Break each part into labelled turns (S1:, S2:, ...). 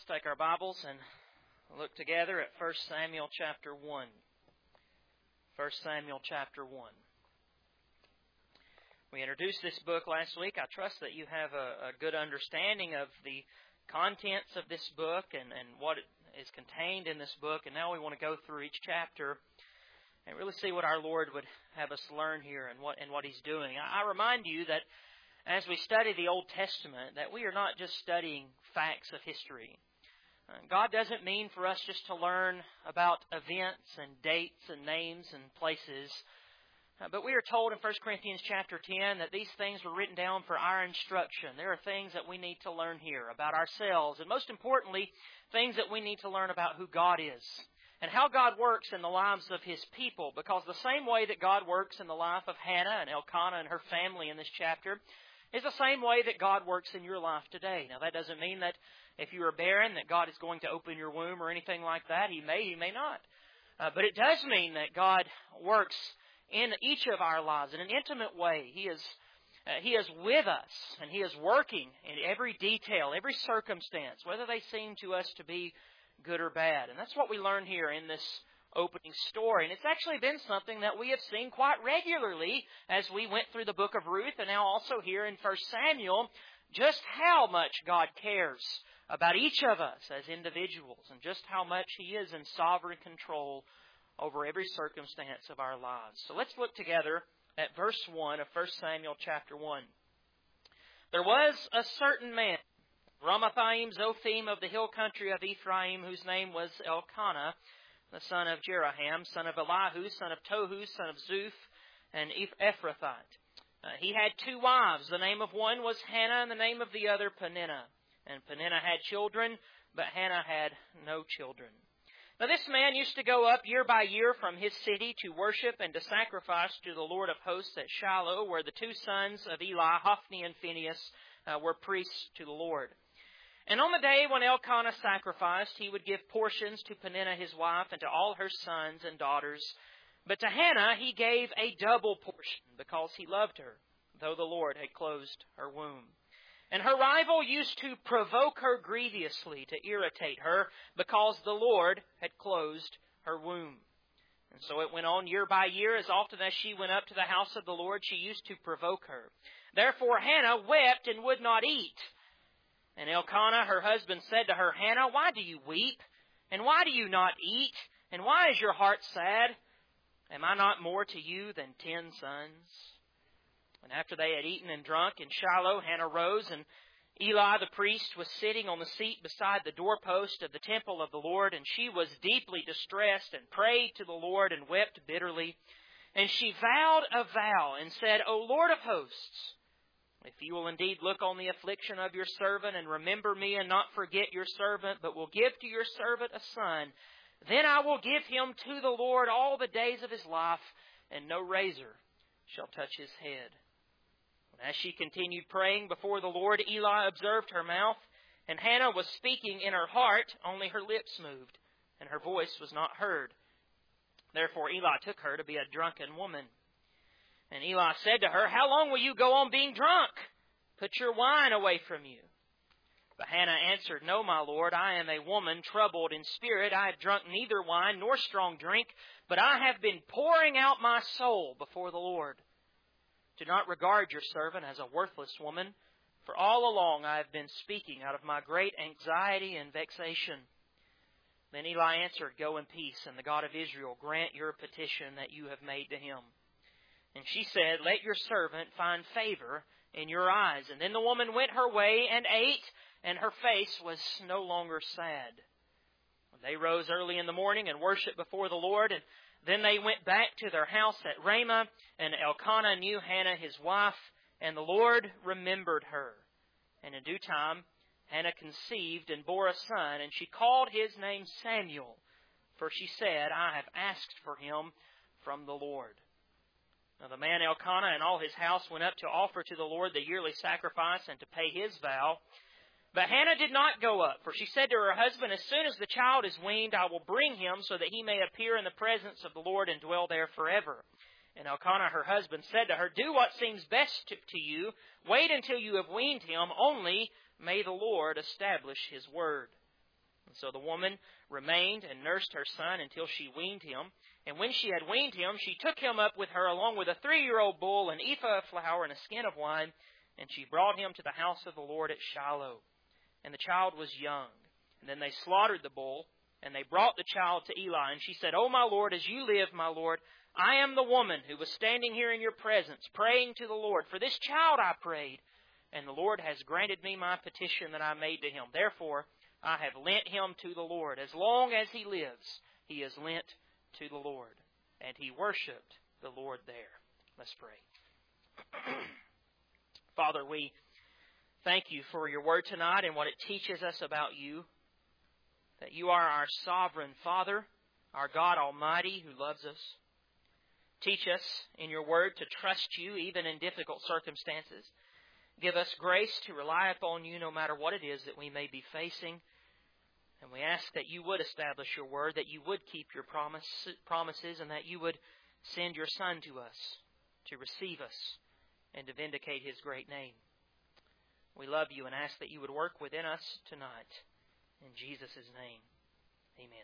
S1: take our Bibles and look together at 1 Samuel chapter 1. 1 Samuel chapter 1. We introduced this book last week. I trust that you have a good understanding of the contents of this book and what is contained in this book. And now we want to go through each chapter and really see what our Lord would have us learn here and what He's doing. I remind you that as we study the Old Testament, that we are not just studying facts of history. God doesn't mean for us just to learn about events and dates and names and places. But we are told in 1 Corinthians chapter 10 that these things were written down for our instruction. There are things that we need to learn here about ourselves, and most importantly, things that we need to learn about who God is and how God works in the lives of His people. Because the same way that God works in the life of Hannah and Elkanah and her family in this chapter is the same way that God works in your life today. Now, that doesn't mean that if you are barren that God is going to open your womb or anything like that. He may not. But it does mean that God works in each of our lives in an intimate way. He is with us, and He is working in every detail, every circumstance, whether they seem to us to be good or bad. And that's what we learn here in this opening story. And it's actually been something that we have seen quite regularly as we went through the book of Ruth, and now also here in 1 Samuel, just how much God cares about each of us as individuals, and just how much He is in sovereign control over every circumstance of our lives. So let's look together at verse 1 of 1 Samuel chapter 1. There was a certain man, Ramathaim Zophim of the hill country of Ephraim, whose name was Elkanah, the son of Jeraham, son of Elihu, son of Tohu, son of Zuph, and Ephrathite. He had two wives. The name of one was Hannah, and the name of the other Peninnah. And Peninnah had children, but Hannah had no children. Now this man used to go up year by year from his city to worship and to sacrifice to the Lord of hosts at Shiloh, where the two sons of Eli, Hophni and Phinehas, were priests to the Lord. And on the day when Elkanah sacrificed, he would give portions to Peninnah his wife and to all her sons and daughters. But to Hannah he gave a double portion, because he loved her, though the Lord had closed her womb. And her rival used to provoke her grievously, to irritate her, because the Lord had closed her womb. And so it went on year by year. As often as she went up to the house of the Lord, she used to provoke her. Therefore Hannah wept and would not eat. And Elkanah, her husband, said to her, Hannah, why do you weep? And why do you not eat? And why is your heart sad? Am I not more to you than 10 sons? And after they had eaten and drunk in Shiloh, Hannah rose, and Eli the priest was sitting on the seat beside the doorpost of the temple of the Lord, and she was deeply distressed and prayed to the Lord and wept bitterly. And she vowed a vow and said, O Lord of hosts, if you will indeed look on the affliction of your servant and remember me and not forget your servant, but will give to your servant a son, then I will give him to the Lord all the days of his life, and no razor shall touch his head. As she continued praying before the Lord, Eli observed her mouth, and Hannah was speaking in her heart, only her lips moved, and her voice was not heard. Therefore Eli took her to be a drunken woman. And Eli said to her, How long will you go on being drunk? Put your wine away from you. But Hannah answered, No, my lord, I am a woman troubled in spirit. I have drunk neither wine nor strong drink, but I have been pouring out my soul before the Lord. Do not regard your servant as a worthless woman, for all along I have been speaking out of my great anxiety and vexation. Then Eli answered, Go in peace, and the God of Israel grant your petition that you have made to him. And she said, Let your servant find favor in your eyes. And then the woman went her way and ate, and her face was no longer sad. They rose early in the morning and worshipped before the Lord, and then they went back to their house at Ramah, and Elkanah knew Hannah his wife, and the Lord remembered her. And in due time Hannah conceived and bore a son, and she called his name Samuel, for she said, I have asked for him from the Lord. Now the man Elkanah and all his house went up to offer to the Lord the yearly sacrifice and to pay his vow. But Hannah did not go up, for she said to her husband, As soon as the child is weaned, I will bring him, so that he may appear in the presence of the Lord and dwell there forever. And Elkanah, her husband, said to her, Do what seems best to you. Wait until you have weaned him. Only may the Lord establish his word. So the woman remained and nursed her son until she weaned him. And when she had weaned him, she took him up with her along with a 3-year-old bull, an ephah of flour, and a skin of wine, and she brought him to the house of the Lord at Shiloh. And the child was young. And then they slaughtered the bull, and they brought the child to Eli. And she said, O my Lord, as you live, my Lord, I am the woman who was standing here in your presence, praying to the Lord. For this child I prayed, and the Lord has granted me my petition that I made to him. Therefore, I have lent him to the Lord. As long as he lives, he is lent to the Lord. And he worshipped the Lord there. Let's pray. Father, we thank you for your word tonight and what it teaches us about you. That you are our sovereign Father, our God Almighty who loves us. Teach us in your word to trust you even in difficult circumstances. Give us grace to rely upon you no matter what it is that we may be facing. And we ask that you would establish your word, that you would keep your promises, and that you would send your Son to us to receive us and to vindicate his great name. We love you and ask that you would work within us tonight. In Jesus' name, amen.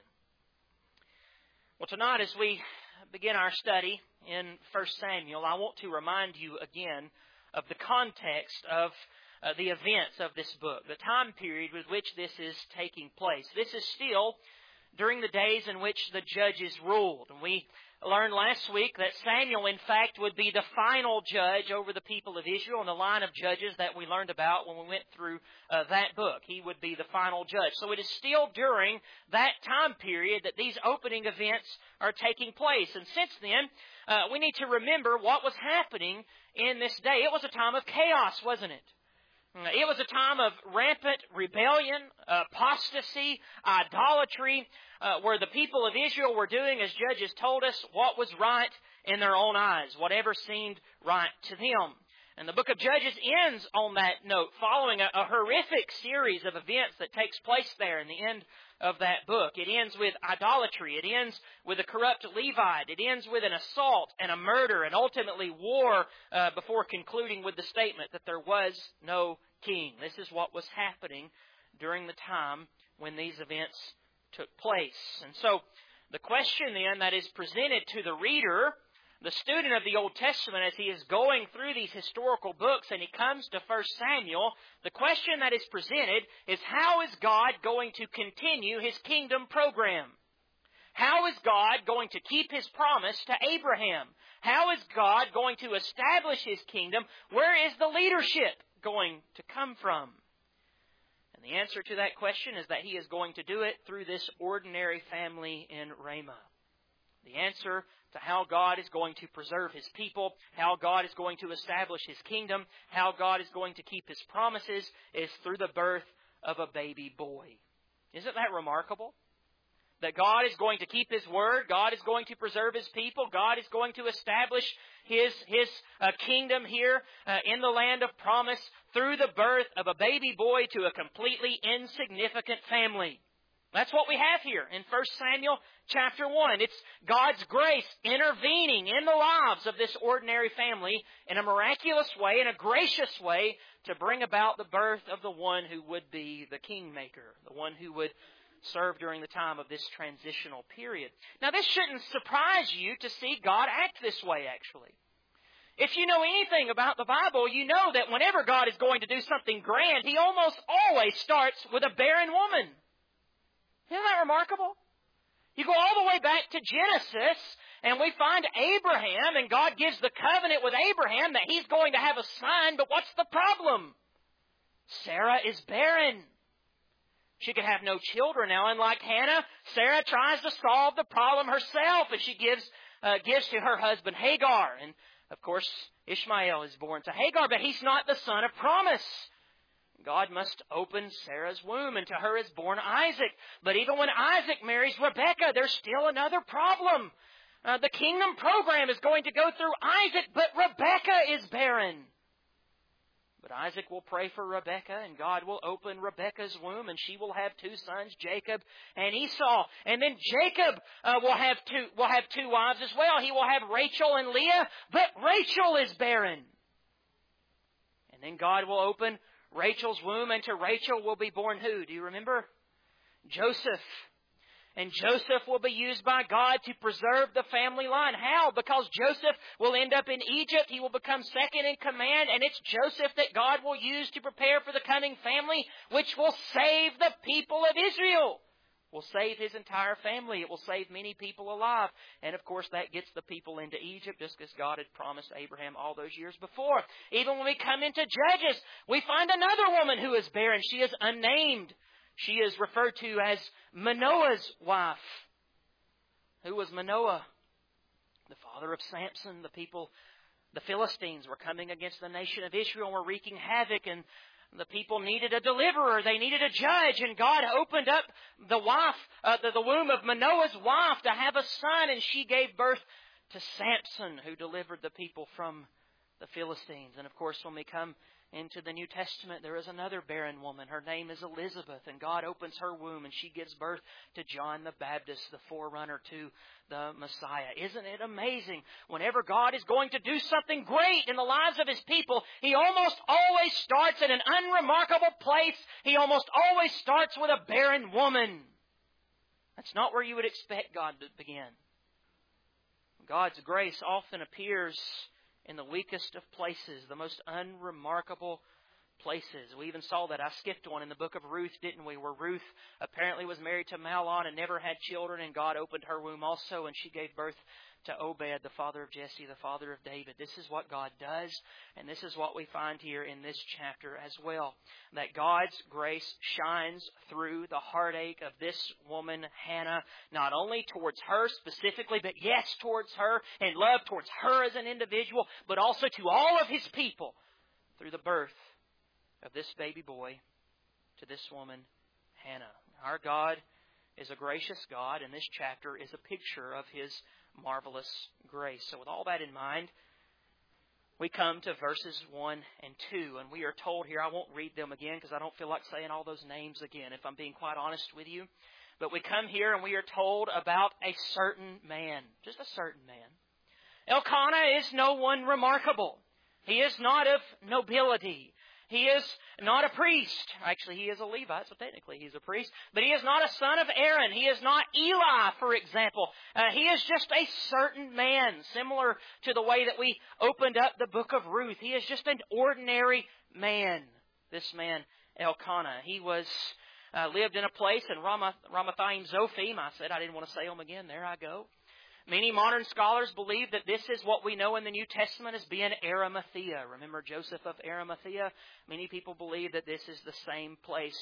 S1: Well, tonight as we begin our study in 1 Samuel, I want to remind you again of the context of the events of this book, the time period with which this is taking place. This is still during the days in which the judges ruled. And we learned last week that Samuel, in fact, would be the final judge over the people of Israel in the line of judges that we learned about when we went through that book. He would be the final judge. So it is still during that time period that these opening events are taking place. And since then, we need to remember what was happening in this day. It was a time of chaos, wasn't it? It was a time of rampant rebellion, apostasy, idolatry, where the people of Israel were doing, as Judges told us, what was right in their own eyes, whatever seemed right to them. And the book of Judges ends on that note, following a horrific series of events that takes place there in the end of that book. It ends with idolatry. It ends with a corrupt Levite. It ends with an assault and a murder and ultimately war before concluding with the statement that there was no king. This is what was happening during the time when these events took place. And so the question then that is presented to the reader, the student of the Old Testament, as he is going through these historical books and he comes to 1 Samuel, the question that is presented is, how is God going to continue his kingdom program? How is God going to keep his promise to Abraham? How is God going to establish his kingdom? Where is the leadership going to come from? And the answer to that question is that he is going to do it through this ordinary family in Ramah. The answer to how God is going to preserve his people, how God is going to establish his kingdom, how God is going to keep his promises is through the birth of a baby boy. Isn't that remarkable? That God is going to keep his word, God is going to preserve his people, God is going to establish his kingdom here in the land of promise through the birth of a baby boy to a completely insignificant family. That's what we have here in 1 Samuel chapter 1. It's God's grace intervening in the lives of this ordinary family in a miraculous way, in a gracious way, to bring about the birth of the one who would be the kingmaker, the one who would serve during the time of this transitional period. Now, this shouldn't surprise you to see God act this way, actually. If you know anything about the Bible, you know that whenever God is going to do something grand, he almost always starts with a barren woman. Isn't that remarkable? You go all the way back to Genesis, and we find Abraham, and God gives the covenant with Abraham that he's going to have a son, but what's the problem? Sarah is barren. She can have no children. Now, unlike Hannah, Sarah tries to solve the problem herself, and she gives to her husband Hagar. And, of course, Ishmael is born to Hagar, but he's not the son of promise. God must open Sarah's womb, and to her is born Isaac. But even when Isaac marries Rebekah, there's still another problem. The kingdom program is going to go through Isaac, but Rebekah is barren. But Isaac will pray for Rebekah, and God will open Rebekah's womb, and she will have two sons, Jacob and Esau. And then Jacob will have two wives as well. He will have Rachel and Leah, but Rachel is barren. And then God will open Rachel's womb, and to Rachel will be born who? Do you remember? Joseph. And Joseph will be used by God to preserve the family line. How? Because Joseph will end up in Egypt. He will become second in command. And it's Joseph that God will use to prepare for the coming family, which will save the people of Israel. Will save his entire family. It will save many people alive. And of course that gets the people into Egypt, just as God had promised Abraham all those years before. Even when we come into Judges, we find another woman who is barren. She is unnamed. She is referred to as Manoah's wife. Who was Manoah? The father of Samson. The Philistines were coming against the nation of Israel and were wreaking havoc, and the people needed a deliverer. They needed a judge, and God opened up the womb of Manoah's wife to have a son, and she gave birth to Samson, who delivered the people from the Philistines. And of course, when we come into the New Testament, there is another barren woman. Her name is Elizabeth, and God opens her womb, and she gives birth to John the Baptist, the forerunner to the Messiah. Isn't it amazing? Whenever God is going to do something great in the lives of His people, He almost always starts in an unremarkable place. He almost always starts with a barren woman. That's not where you would expect God to begin. God's grace often appears in the weakest of places, the most unremarkable places. We even saw that. I skipped one in the book of Ruth, didn't we? Where Ruth apparently was married to Mahlon and never had children, and God opened her womb also, and she gave birth to Obed, the father of Jesse, the father of David. This is what God does, and this is what we find here in this chapter as well. That God's grace shines through the heartache of this woman, Hannah, not only towards her specifically, but yes, towards her, and love towards her as an individual, but also to all of His people through the birth of this baby boy to this woman, Hannah. Our God is a gracious God, and this chapter is a picture of His marvelous grace. So with all that in mind, we come to verses 1 and 2, and we are told here, I won't read them again because I don't feel like saying all those names again, if I'm being quite honest with you. But we come here and we are told about a certain man, just a certain man. Elkanah is no one remarkable. He is not of nobility. He is not a priest. Actually, he is a Levite, so technically he's a priest. But he is not a son of Aaron. He is not Eli, for example. He is just a certain man, similar to the way that we opened up the book of Ruth. He is just an ordinary man, this man, Elkanah. He was lived in a place in Ramathaim Zophim. I said I didn't want to say them again. There I go. Many modern scholars believe that this is what we know in the New Testament as being Arimathea. Remember Joseph of Arimathea? Many people believe that this is the same place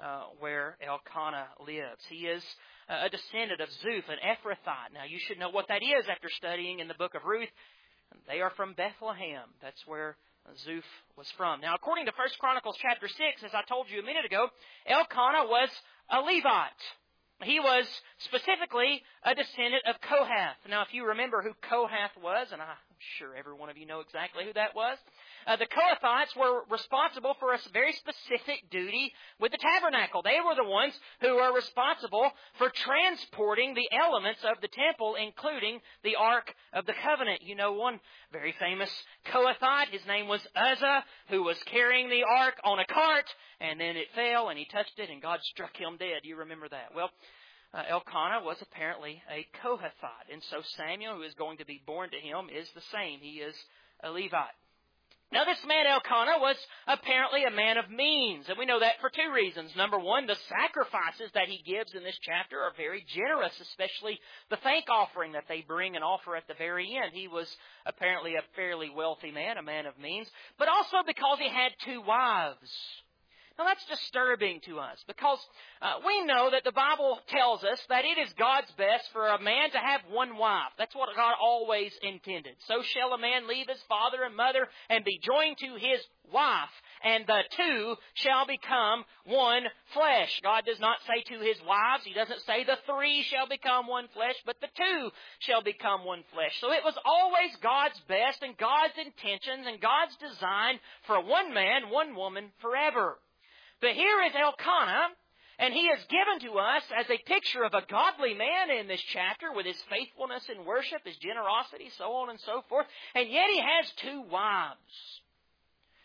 S1: where Elkanah lives. He is a descendant of Zuph, an Ephrathite. Now, you should know what that is after studying in the book of Ruth. They are from Bethlehem. That's where Zuph was from. Now, according to 1 Chronicles chapter 6, as I told you a minute ago, Elkanah was a Levite. He was specifically a descendant of Kohath. Now, if you remember who Kohath was, and I'm sure every one of you know exactly who that was, the Kohathites were responsible for a very specific duty with the tabernacle. They were the ones who were responsible for transporting the elements of the temple, including the Ark of the Covenant. You know one very famous Kohathite. His name was Uzzah, who was carrying the Ark on a cart, and then it fell, and he touched it, and God struck him dead. You remember that? Well, Elkanah was apparently a Kohathite, and so Samuel, who is going to be born to him, is the same. He is a Levite. Now, this man Elkanah was apparently a man of means, and we know that for two reasons. Number one, the sacrifices that he gives in this chapter are very generous, especially the thank offering that they bring and offer at the very end. He was apparently a fairly wealthy man, a man of means, but also because he had two wives. Now, that's disturbing to us because we know that the Bible tells us that it is God's best for a man to have one wife. That's what God always intended. So shall a man leave his father and mother and be joined to his wife, and the two shall become one flesh. God does not say to his wives, He doesn't say the three shall become one flesh, but the two shall become one flesh. So it was always God's best and God's intentions and God's design for one man, one woman forever. But here is Elkanah, and he is given to us as a picture of a godly man in this chapter with his faithfulness in worship, his generosity, so on and so forth. And yet he has two wives.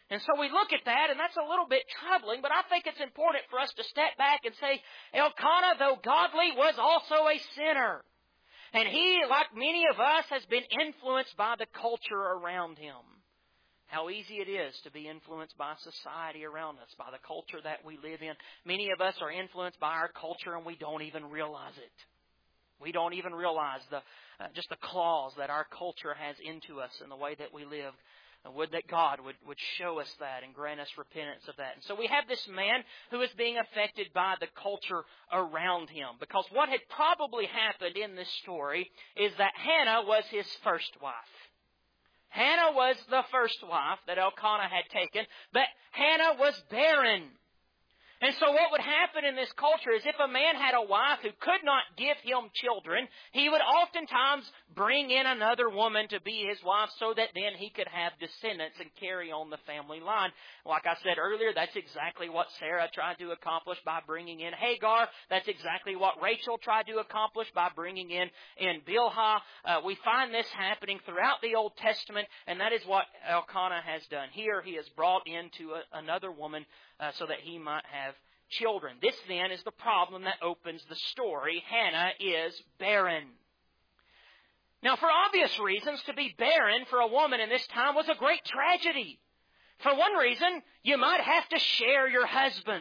S1: And so we look at that, and that's a little bit troubling, but I think it's important for us to step back and say, Elkanah, though godly, was also a sinner. And he, like many of us, has been influenced by the culture around him. How easy it is to be influenced by society around us, by the culture that we live in. Many of us are influenced by our culture, and we don't even realize it. We don't even realize just the claws that our culture has into us in the way that we live. Would that God would show us that and grant us repentance of that. And so we have this man who is being affected by the culture around him. Because what had probably happened in this story is that Hannah was his first wife. Hannah was the first wife that Elkanah had taken, but Hannah was barren. And so what would happen in this culture is if a man had a wife who could not give him children, he would oftentimes bring in another woman to be his wife so that then he could have descendants and carry on the family line. Like I said earlier, that's exactly what Sarah tried to accomplish by bringing in Hagar. That's exactly what Rachel tried to accomplish by bringing in Bilhah. We find this happening throughout the Old Testament, and that is what Elkanah has done. Here he has brought into another woman so that he might have children. This then is the problem that opens the story. Hannah is barren. Now, for obvious reasons, to be barren for a woman in this time was a great tragedy. For one reason, you might have to share your husband.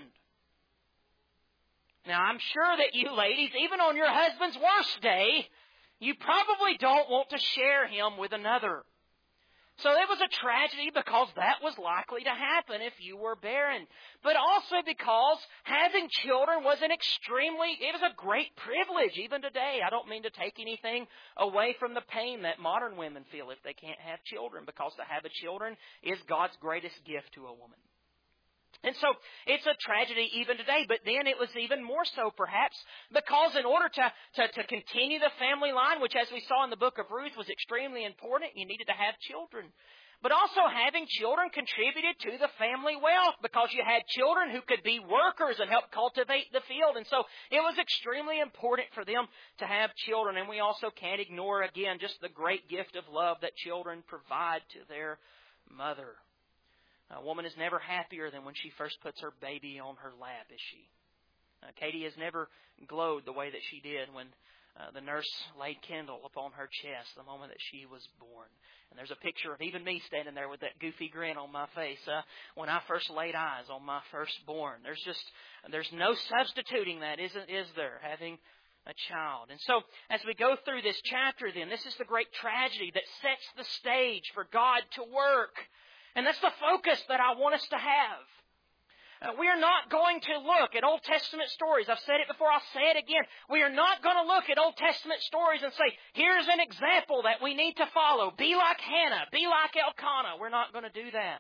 S1: Now, I'm sure that you ladies, even on your husband's worst day, you probably don't want to share him with another. So it was a tragedy because that was likely to happen if you were barren. But also because having children was it was a great privilege even today. I don't mean to take anything away from the pain that modern women feel if they can't have children, because to have children is God's greatest gift to a woman. And so it's a tragedy even today, but then it was even more so perhaps because in order to continue the family line, which as we saw in the book of Ruth was extremely important, you needed to have children. But also having children contributed to the family wealth because you had children who could be workers and help cultivate the field. And so it was extremely important for them to have children. And we also can't ignore, again, just the great gift of love that children provide to their mother. A woman is never happier than when she first puts her baby on her lap, is she? Katie has never glowed the way that she did when the nurse laid Kendall upon her chest the moment that she was born. And there's a picture of even me standing there with that goofy grin on my face when I first laid eyes on my firstborn. There's no substituting that, is there, having a child. And so as we go through this chapter then, this is the great tragedy that sets the stage for God to work. And that's the focus that I want us to have. We are not going to look at Old Testament stories. I've said it before, I'll say it again. We are not going to look at Old Testament stories and say, here's an example that we need to follow. Be like Hannah. Be like Elkanah. We're not going to do that.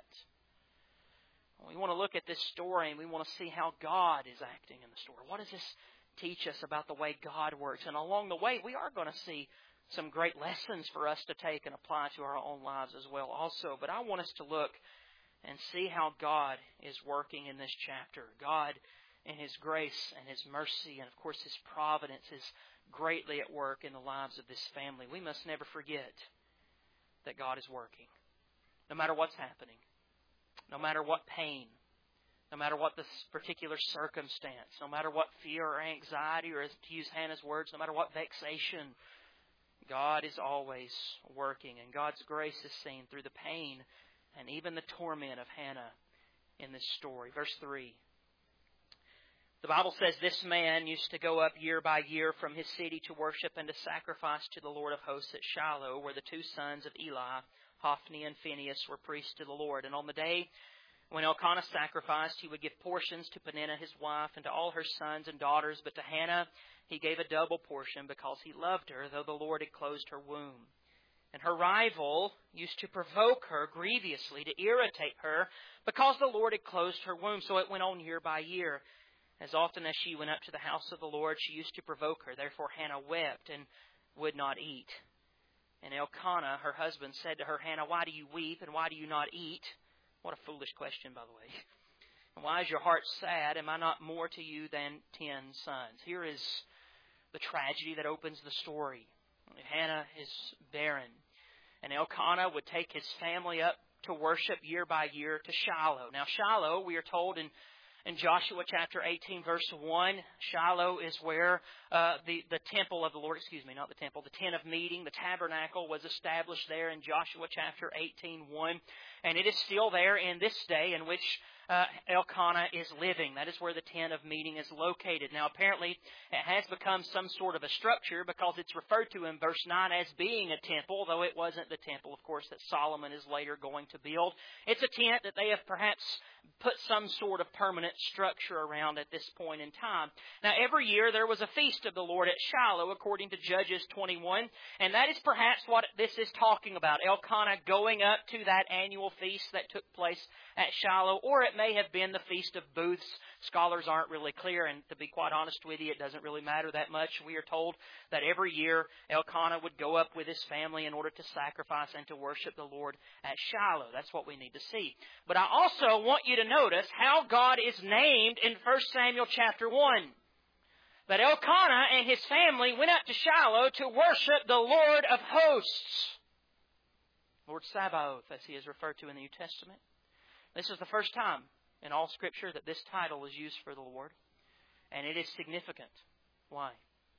S1: We want to look at this story and we want to see how God is acting in the story. What does this teach us about the way God works? And along the way, we are going to see some great lessons for us to take and apply to our own lives as well also. But I want us to look and see how God is working in this chapter. God in His grace and His mercy and, of course, His providence is greatly at work in the lives of this family. We must never forget that God is working. No matter what's happening, no matter what pain, no matter what this particular circumstance, no matter what fear or anxiety, or to use Hannah's words, no matter what vexation, God is always working, and God's grace is seen through the pain and even the torment of Hannah in this story. Verse 3. The Bible says, this man used to go up year by year from his city to worship and to sacrifice to the Lord of hosts at Shiloh, where the two sons of Eli, Hophni and Phinehas, were priests to the Lord. And on the day when Elkanah sacrificed, he would give portions to Peninnah his wife and to all her sons and daughters, but to Hannah he gave a double portion because he loved her, though the Lord had closed her womb. And her rival used to provoke her grievously, to irritate her, because the Lord had closed her womb. So it went on year by year. As often as she went up to the house of the Lord, she used to provoke her. Therefore Hannah wept and would not eat. And Elkanah, her husband, said to her, Hannah, why do you weep and why do you not eat? What a foolish question, by the way. And why is your heart sad? Am I not more to you than 10 sons? Here is the tragedy that opens the story. Hannah is barren. And Elkanah would take his family up to worship year by year to Shiloh. Now Shiloh, we are told in Joshua chapter 18, verse 1, Shiloh is where the temple of the Lord, not the temple, the tent of meeting, the tabernacle was established there in Joshua chapter 18:1. And it is still there in this day in which Elkanah is living. That is where the tent of meeting is located. Now apparently it has become some sort of a structure because it's referred to in verse 9 as being a temple, though it wasn't the temple, of course, that Solomon is later going to build. It's a tent that they have perhaps put some sort of permanent structure around at this point in time. Now every year there was a feast of the Lord at Shiloh according to Judges 21, and that is perhaps what this is talking about. Elkanah going up to that annual feast that took place at Shiloh, or it may have been the Feast of Booths. Scholars aren't really clear, and to be quite honest with you, it doesn't really matter that much. We are told that every year Elkanah would go up with his family in order to sacrifice and to worship the Lord at Shiloh. That's what we need to see. But I also want you to notice how God is named in 1 Samuel chapter 1. That Elkanah and his family went up to Shiloh to worship the Lord of hosts. Lord Sabaoth, as he is referred to in the New Testament. This is the first time in all Scripture that this title is used for the Lord. And it is significant. Why?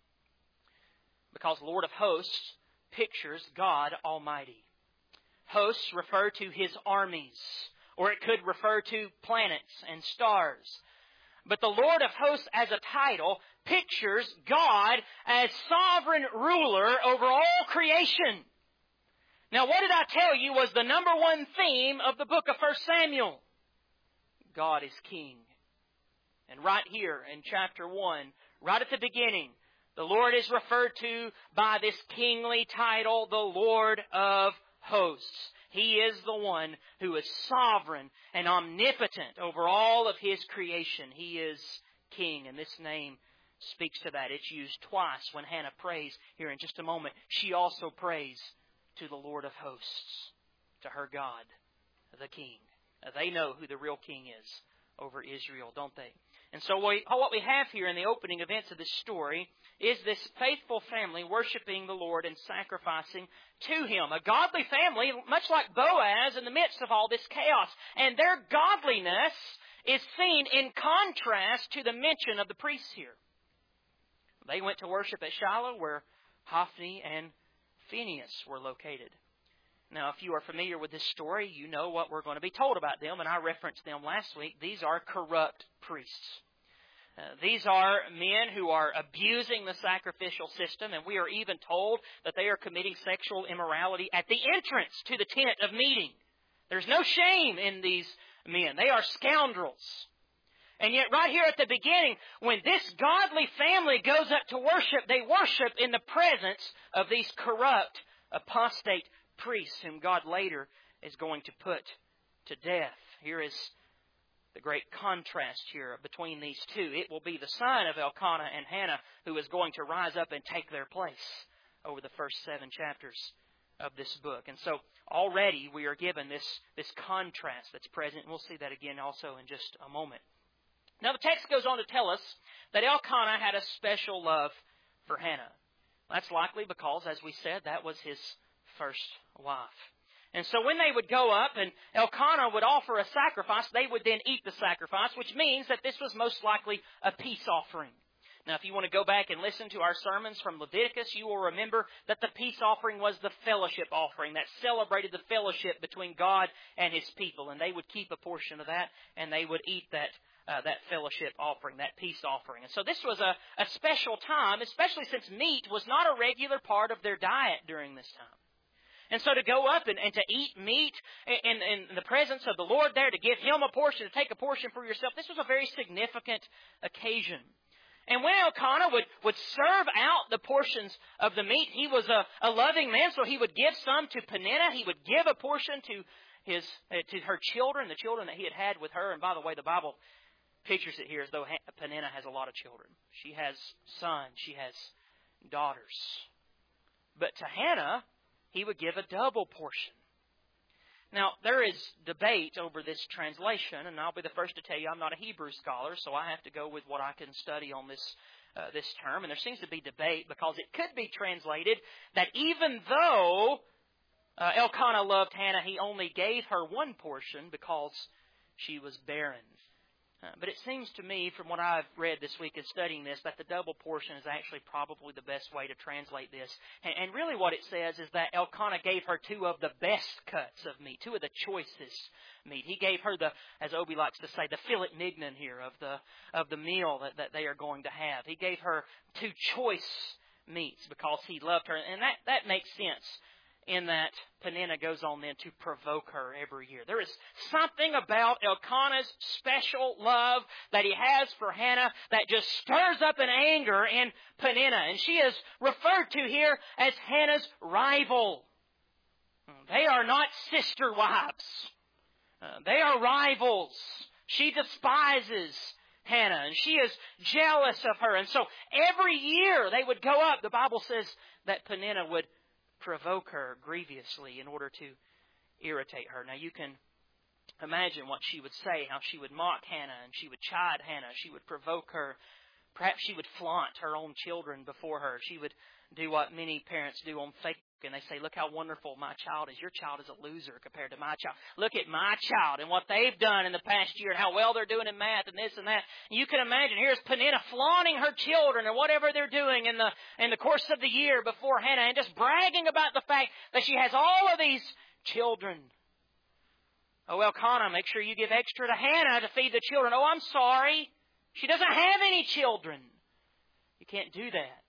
S1: Because Lord of hosts pictures God Almighty. Hosts refer to His armies, or it could refer to planets and stars. But the Lord of hosts as a title pictures God as sovereign ruler over all creation. Now, what did I tell you was the number one theme of the book of 1 Samuel? God is King. And right here in chapter 1, right at the beginning, the Lord is referred to by this kingly title, the Lord of hosts. He is the one who is sovereign and omnipotent over all of His creation. He is King, and this name speaks to that. It's used twice when Hannah prays here in just a moment. She also prays to the Lord of hosts, to her God, the King. They know who the real King is over Israel, don't they? And so what we have here in the opening events of this story is this faithful family worshiping the Lord and sacrificing to Him. A godly family, much like Boaz in the midst of all this chaos. And their godliness is seen in contrast to the mention of the priests here. They went to worship at Shiloh where Hophni and Phinehas were located. Now, if you are familiar with this story, you know what we're going to be told about them, and I referenced them last week. These are corrupt priests. These are men who are abusing the sacrificial system, and we are even told that they are committing sexual immorality at the entrance to the tent of meeting. There's no shame in these men. They are scoundrels. And yet right here at the beginning, when this godly family goes up to worship, they worship in the presence of these corrupt, apostate priests whom God later is going to put to death. Here is the great contrast here between these two. It will be the son of Elkanah and Hannah who is going to rise up and take their place over the first 7 chapters of this book. And so already we are given this contrast that's present. And we'll see that again also in just a moment. Now the text goes on to tell us that Elkanah had a special love for Hannah. That's likely because, as we said, that was his first wife. And so when they would go up and Elkanah would offer a sacrifice, they would then eat the sacrifice, which means that this was most likely a peace offering. Now, if you want to go back and listen to our sermons from Leviticus, you will remember that the peace offering was the fellowship offering that celebrated the fellowship between God and His people. And they would keep a portion of that, and they would eat that fellowship offering, that peace offering. And so this was a special time, especially since meat was not a regular part of their diet during this time. And so to go up and to eat meat in the presence of the Lord there, to give Him a portion, to take a portion for yourself, this was a very significant occasion. And when Elkanah would serve out the portions of the meat, he was a loving man, so he would give some to Peninnah. He would give a portion to her children, the children that he had with her. And by the way, the Bible pictures it here as though Peninnah has a lot of children. She has sons, she has daughters. But to Hannah, he would give a double portion. Now, there is debate over this translation, and I'll be the first to tell you I'm not a Hebrew scholar, so I have to go with what I can study on this term. And there seems to be debate because it could be translated that even though Elkanah loved Hannah. He only gave her one portion because she was barren. But it seems to me, from what I've read this week in studying this, that the double portion is actually probably the best way to translate this. And really what it says is that Elkanah gave her two of the best cuts of meat, two of the choicest meat. He gave her as Obi likes to say, the filet mignon here of the meal that they are going to have. He gave her two choice meats because he loved her. And that makes sense, in that Peninnah goes on then to provoke her every year. There is something about Elkanah's special love that he has for Hannah that just stirs up an anger in Peninnah. And she is referred to here as Hannah's rival. They are not sister wives. They are rivals. She despises Hannah, and she is jealous of her. And so every year they would go up. The Bible says that Peninnah would provoke her grievously in order to irritate her. Now you can imagine what she would say, how she would mock Hannah and she would chide Hannah. She would provoke her. Perhaps she would flaunt her own children before her. She would do what many parents do on Facebook, and they say, look how wonderful my child is. Your child is a loser compared to my child. Look at my child and what they've done in the past year and how well they're doing in math and this and that. And you can imagine, here's Peninnah flaunting her children and whatever they're doing in the course of the year before Hannah, and just bragging about the fact that she has all of these children. Oh, Elkanah, make sure you give extra to Hannah to feed the children. Oh, I'm sorry. She doesn't have any children. You can't do that.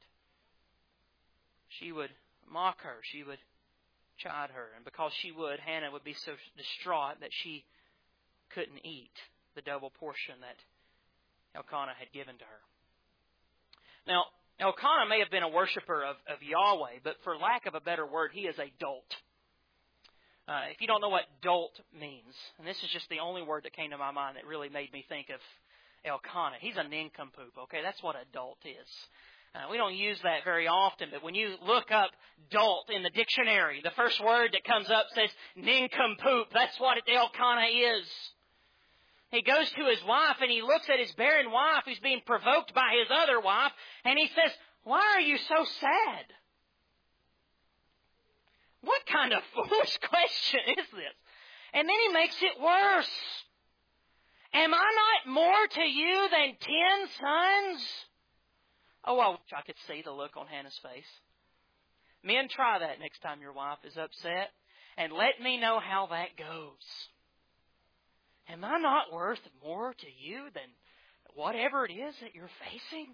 S1: She would mock her. She would chide her. And because she would, Hannah would be so distraught that she couldn't eat the double portion that Elkanah had given to her. Now, Elkanah may have been a worshiper of Yahweh, but for lack of a better word, he is a dolt. If you don't know what dolt means, and this is just the only word that came to my mind that really made me think of Elkanah. He's a nincompoop, okay? That's what a dolt is. We don't use that very often, but when you look up dolt in the dictionary, the first word that comes up says nincompoop. That's what Elkanah is. He goes to his wife and he looks at his barren wife who's being provoked by his other wife, and he says, why are you so sad? What kind of foolish question is this? And then he makes it worse. Am I not more to you than 10 sons? Oh, I wish I could see the look on Hannah's face. Men, try that next time your wife is upset, and let me know how that goes. Am I not worth more to you than whatever it is that you're facing?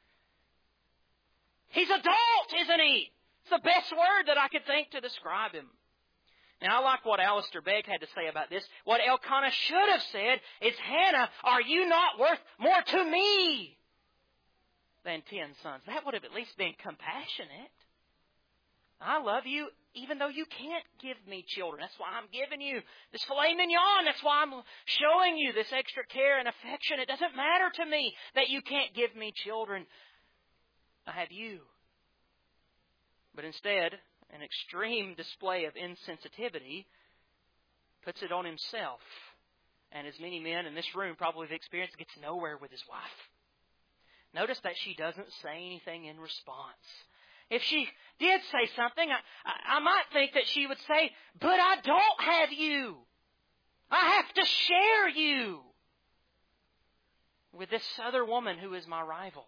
S1: He's a dolt, isn't he? It's the best word that I could think to describe him. Now, I like what Alistair Begg had to say about this. What Elkanah should have said is, Hannah, are you not worth more to me than 10 sons? That would have at least been compassionate. I love you even though you can't give me children. That's why I'm giving you this filet mignon. That's why I'm showing you this extra care and affection. It doesn't matter to me that you can't give me children. I have you. But instead, an extreme display of insensitivity puts it on himself. And as many men in this room probably have experienced, gets nowhere with his wife. Notice that she doesn't say anything in response. If she did say something, I might think that she would say, but I don't have you. I have to share you with this other woman who is my rival.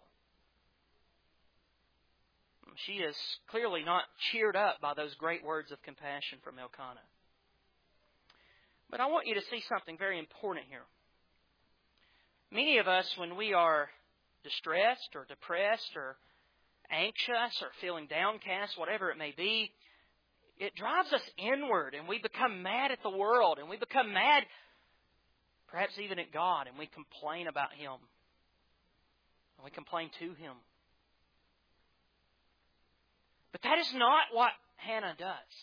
S1: She is clearly not cheered up by those great words of compassion from Elkanah. But I want you to see something very important here. Many of us, when we are distressed or depressed or anxious or feeling downcast, whatever it may be, it drives us inward and we become mad at the world and we become mad perhaps even at God, and we complain about Him. And we complain to Him. But that is not what Hannah does.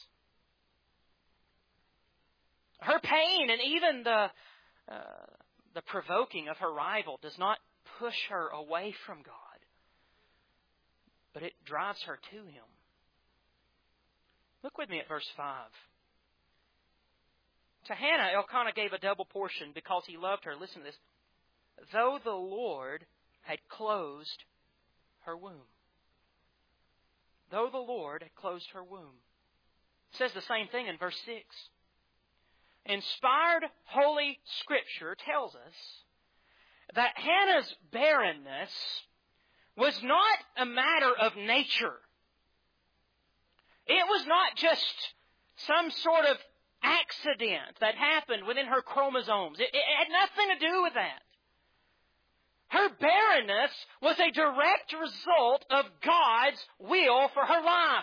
S1: Her pain and even the provoking of her rival does not push her away from God, but it drives her to Him. Look with me at verse 5. To Hannah, Elkanah gave a double portion because he loved her. Listen to this. Though the Lord had closed her womb. Though the Lord had closed her womb. It says the same thing in verse 6. Inspired Holy Scripture tells us that Hannah's barrenness was not a matter of nature. It was not just some sort of accident that happened within her chromosomes. It had nothing to do with that. Her barrenness was a direct result of God's will for her life.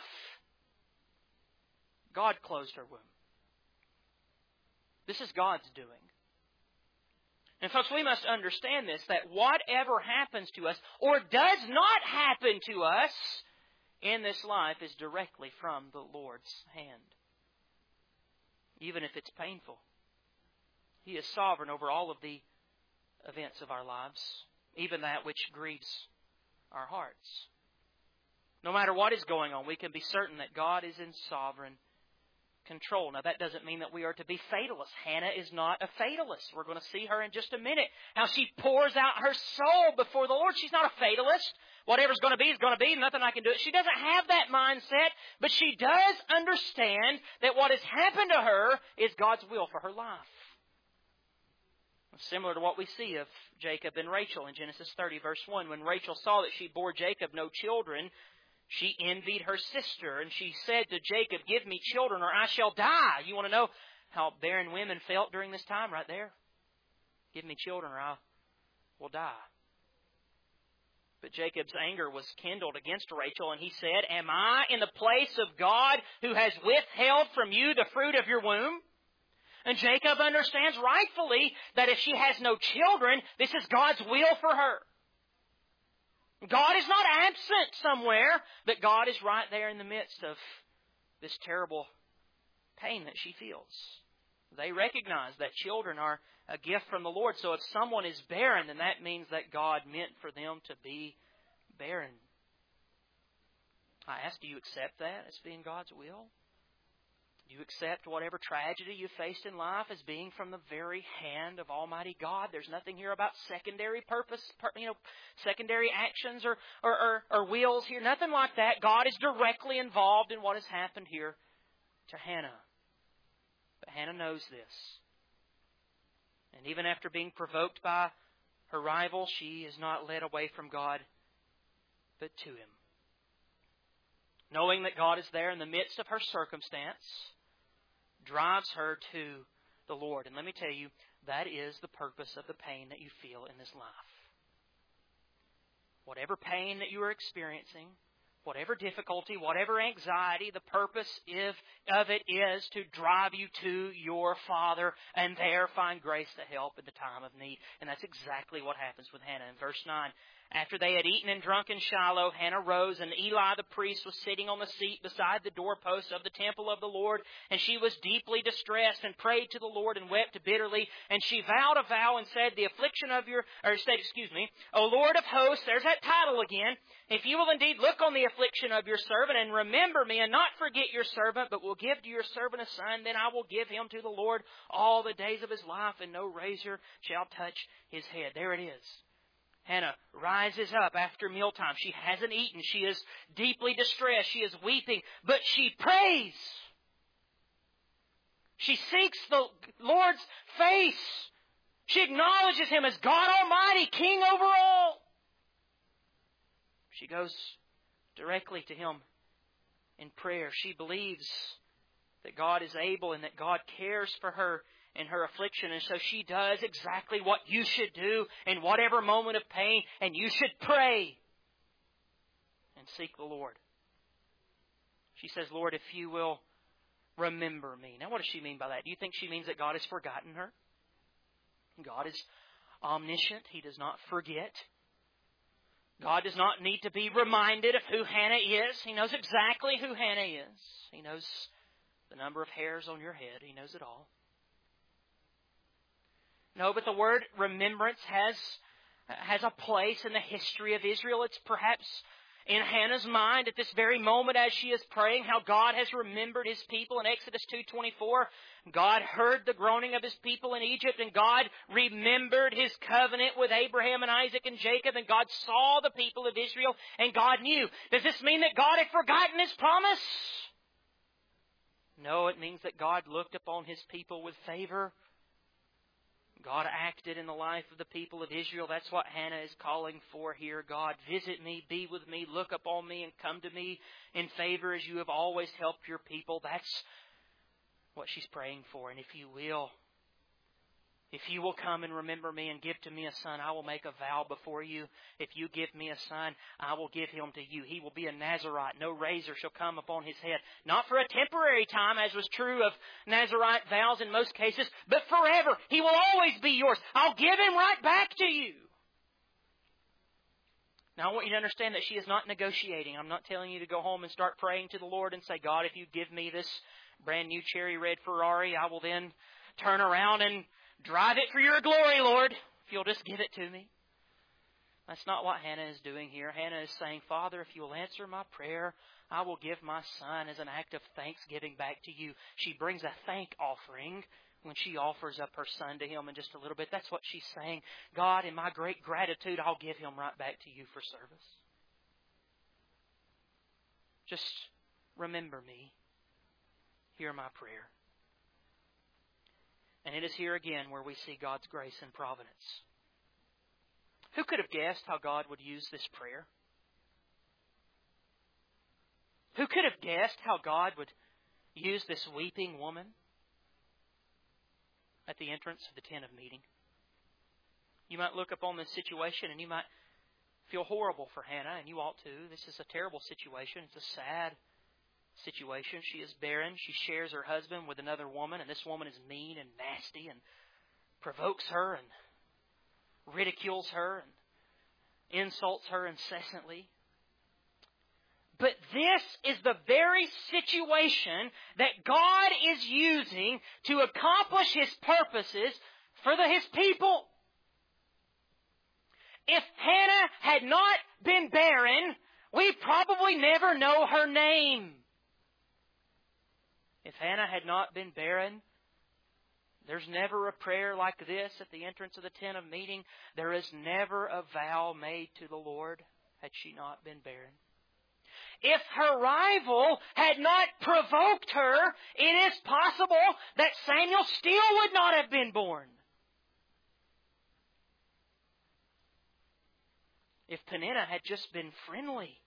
S1: God closed her womb. This is God's doing. And folks, we must understand this, that whatever happens to us or does not happen to us in this life is directly from the Lord's hand. Even if it's painful. He is sovereign over all of the events of our lives, even that which grieves our hearts. No matter what is going on, we can be certain that God is in sovereign control. Now, that doesn't mean that we are to be fatalists. Hannah is not a fatalist. We're going to see her in just a minute. How she pours out her soul before the Lord. She's not a fatalist. Whatever's going to be is going to be. Nothing I can do. She doesn't have that mindset, but she does understand that what has happened to her is God's will for her life. Similar to what we see of Jacob and Rachel in Genesis 30, verse 1. When Rachel saw that she bore Jacob no children, she envied her sister, and she said to Jacob, "Give me children or I shall die." You want to know how barren women felt during this time? Right there. Give me children or I will die. But Jacob's anger was kindled against Rachel, and he said, "Am I in the place of God who has withheld from you the fruit of your womb?" And Jacob understands rightfully that if she has no children, this is God's will for her. God is not absent somewhere, but God is right there in the midst of this terrible pain that she feels. They recognize that children are a gift from the Lord. So if someone is barren, then that means that God meant for them to be barren. I ask, do you accept that as being God's will? Do you accept whatever tragedy you faced in life as being from the very hand of Almighty God? There's nothing here about secondary purpose, secondary actions or wills here. Nothing like that. God is directly involved in what has happened here to Hannah. But Hannah knows this. And even after being provoked by her rival, she is not led away from God, but to Him. Knowing that God is there in the midst of her circumstance drives her to the Lord. And let me tell you, that is the purpose of the pain that you feel in this life. Whatever pain that you are experiencing, whatever difficulty, whatever anxiety, the purpose of it is to drive you to your Father and there find grace to help in the time of need. And that's exactly what happens with Hannah. In verse 9, after they had eaten and drunk in Shiloh, Hannah rose, and Eli the priest was sitting on the seat beside the doorpost of the temple of the Lord. And she was deeply distressed and prayed to the Lord and wept bitterly. And she vowed a vow and said, O Lord of hosts, there's that title again. If you will indeed look on the affliction of your servant and remember me and not forget your servant, but will give to your servant a son, then I will give him to the Lord all the days of his life, and no razor shall touch his head. There it is. Hannah rises up after mealtime. She hasn't eaten. She is deeply distressed. She is weeping, but she prays. She seeks the Lord's face. She acknowledges Him as God Almighty, King over all. She goes directly to Him in prayer. She believes that God is able and that God cares for her in her affliction. And so she does exactly what you should do in whatever moment of pain. And you should pray and seek the Lord. She says, Lord, if you will remember me. Now, what does she mean by that? Do you think she means that God has forgotten her? God is omniscient. He does not forget. God does not need to be reminded of who Hannah is. He knows exactly who Hannah is. He knows the number of hairs on your head. He knows it all. No, but the word remembrance has a place in the history of Israel. It's perhaps in Hannah's mind at this very moment as she is praying how God has remembered His people in Exodus 2:24. God heard the groaning of His people in Egypt, and God remembered His covenant with Abraham and Isaac and Jacob, and God saw the people of Israel, and God knew. Does this mean that God had forgotten His promise? No, it means that God looked upon His people with favor. God acted in the life of the people of Israel. That's what Hannah is calling for here. God, visit me, be with me, look upon me, and come to me in favor as you have always helped your people. That's what she's praying for. And if you will come and remember me and give to me a son, I will make a vow before you. If you give me a son, I will give him to you. He will be a Nazirite. No razor shall come upon his head. Not for a temporary time, as was true of Nazirite vows in most cases, but forever. He will always be yours. I'll give him right back to you. Now, I want you to understand that she is not negotiating. I'm not telling you to go home and start praying to the Lord and say, God, if you give me this brand new cherry red Ferrari, I will then turn around and drive it for your glory, Lord, if you'll just give it to me. That's not what Hannah is doing here. Hannah is saying, Father, if you will answer my prayer, I will give my son as an act of thanksgiving back to you. She brings a thank offering when she offers up her son to him in just a little bit. That's what she's saying. God, in my great gratitude, I'll give him right back to you for service. Just remember me. Hear my prayer. And it is here again where we see God's grace and providence. Who could have guessed how God would use this prayer? Who could have guessed how God would use this weeping woman at the entrance of the tent of meeting? You might look upon this situation and you might feel horrible for Hannah, and you ought to. This is a terrible situation. It's a sad situation. She is barren. She shares her husband with another woman, and this woman is mean and nasty and provokes her and ridicules her and insults her incessantly. But this is the very situation that God is using to accomplish His purposes for His people. If Hannah had not been barren, we probably never know her name. If Hannah had not been barren, there's never a prayer like this at the entrance of the tent of meeting. There is never a vow made to the Lord had she not been barren. If her rival had not provoked her, it is possible that Samuel still would not have been born. If Peninnah had just been friendly,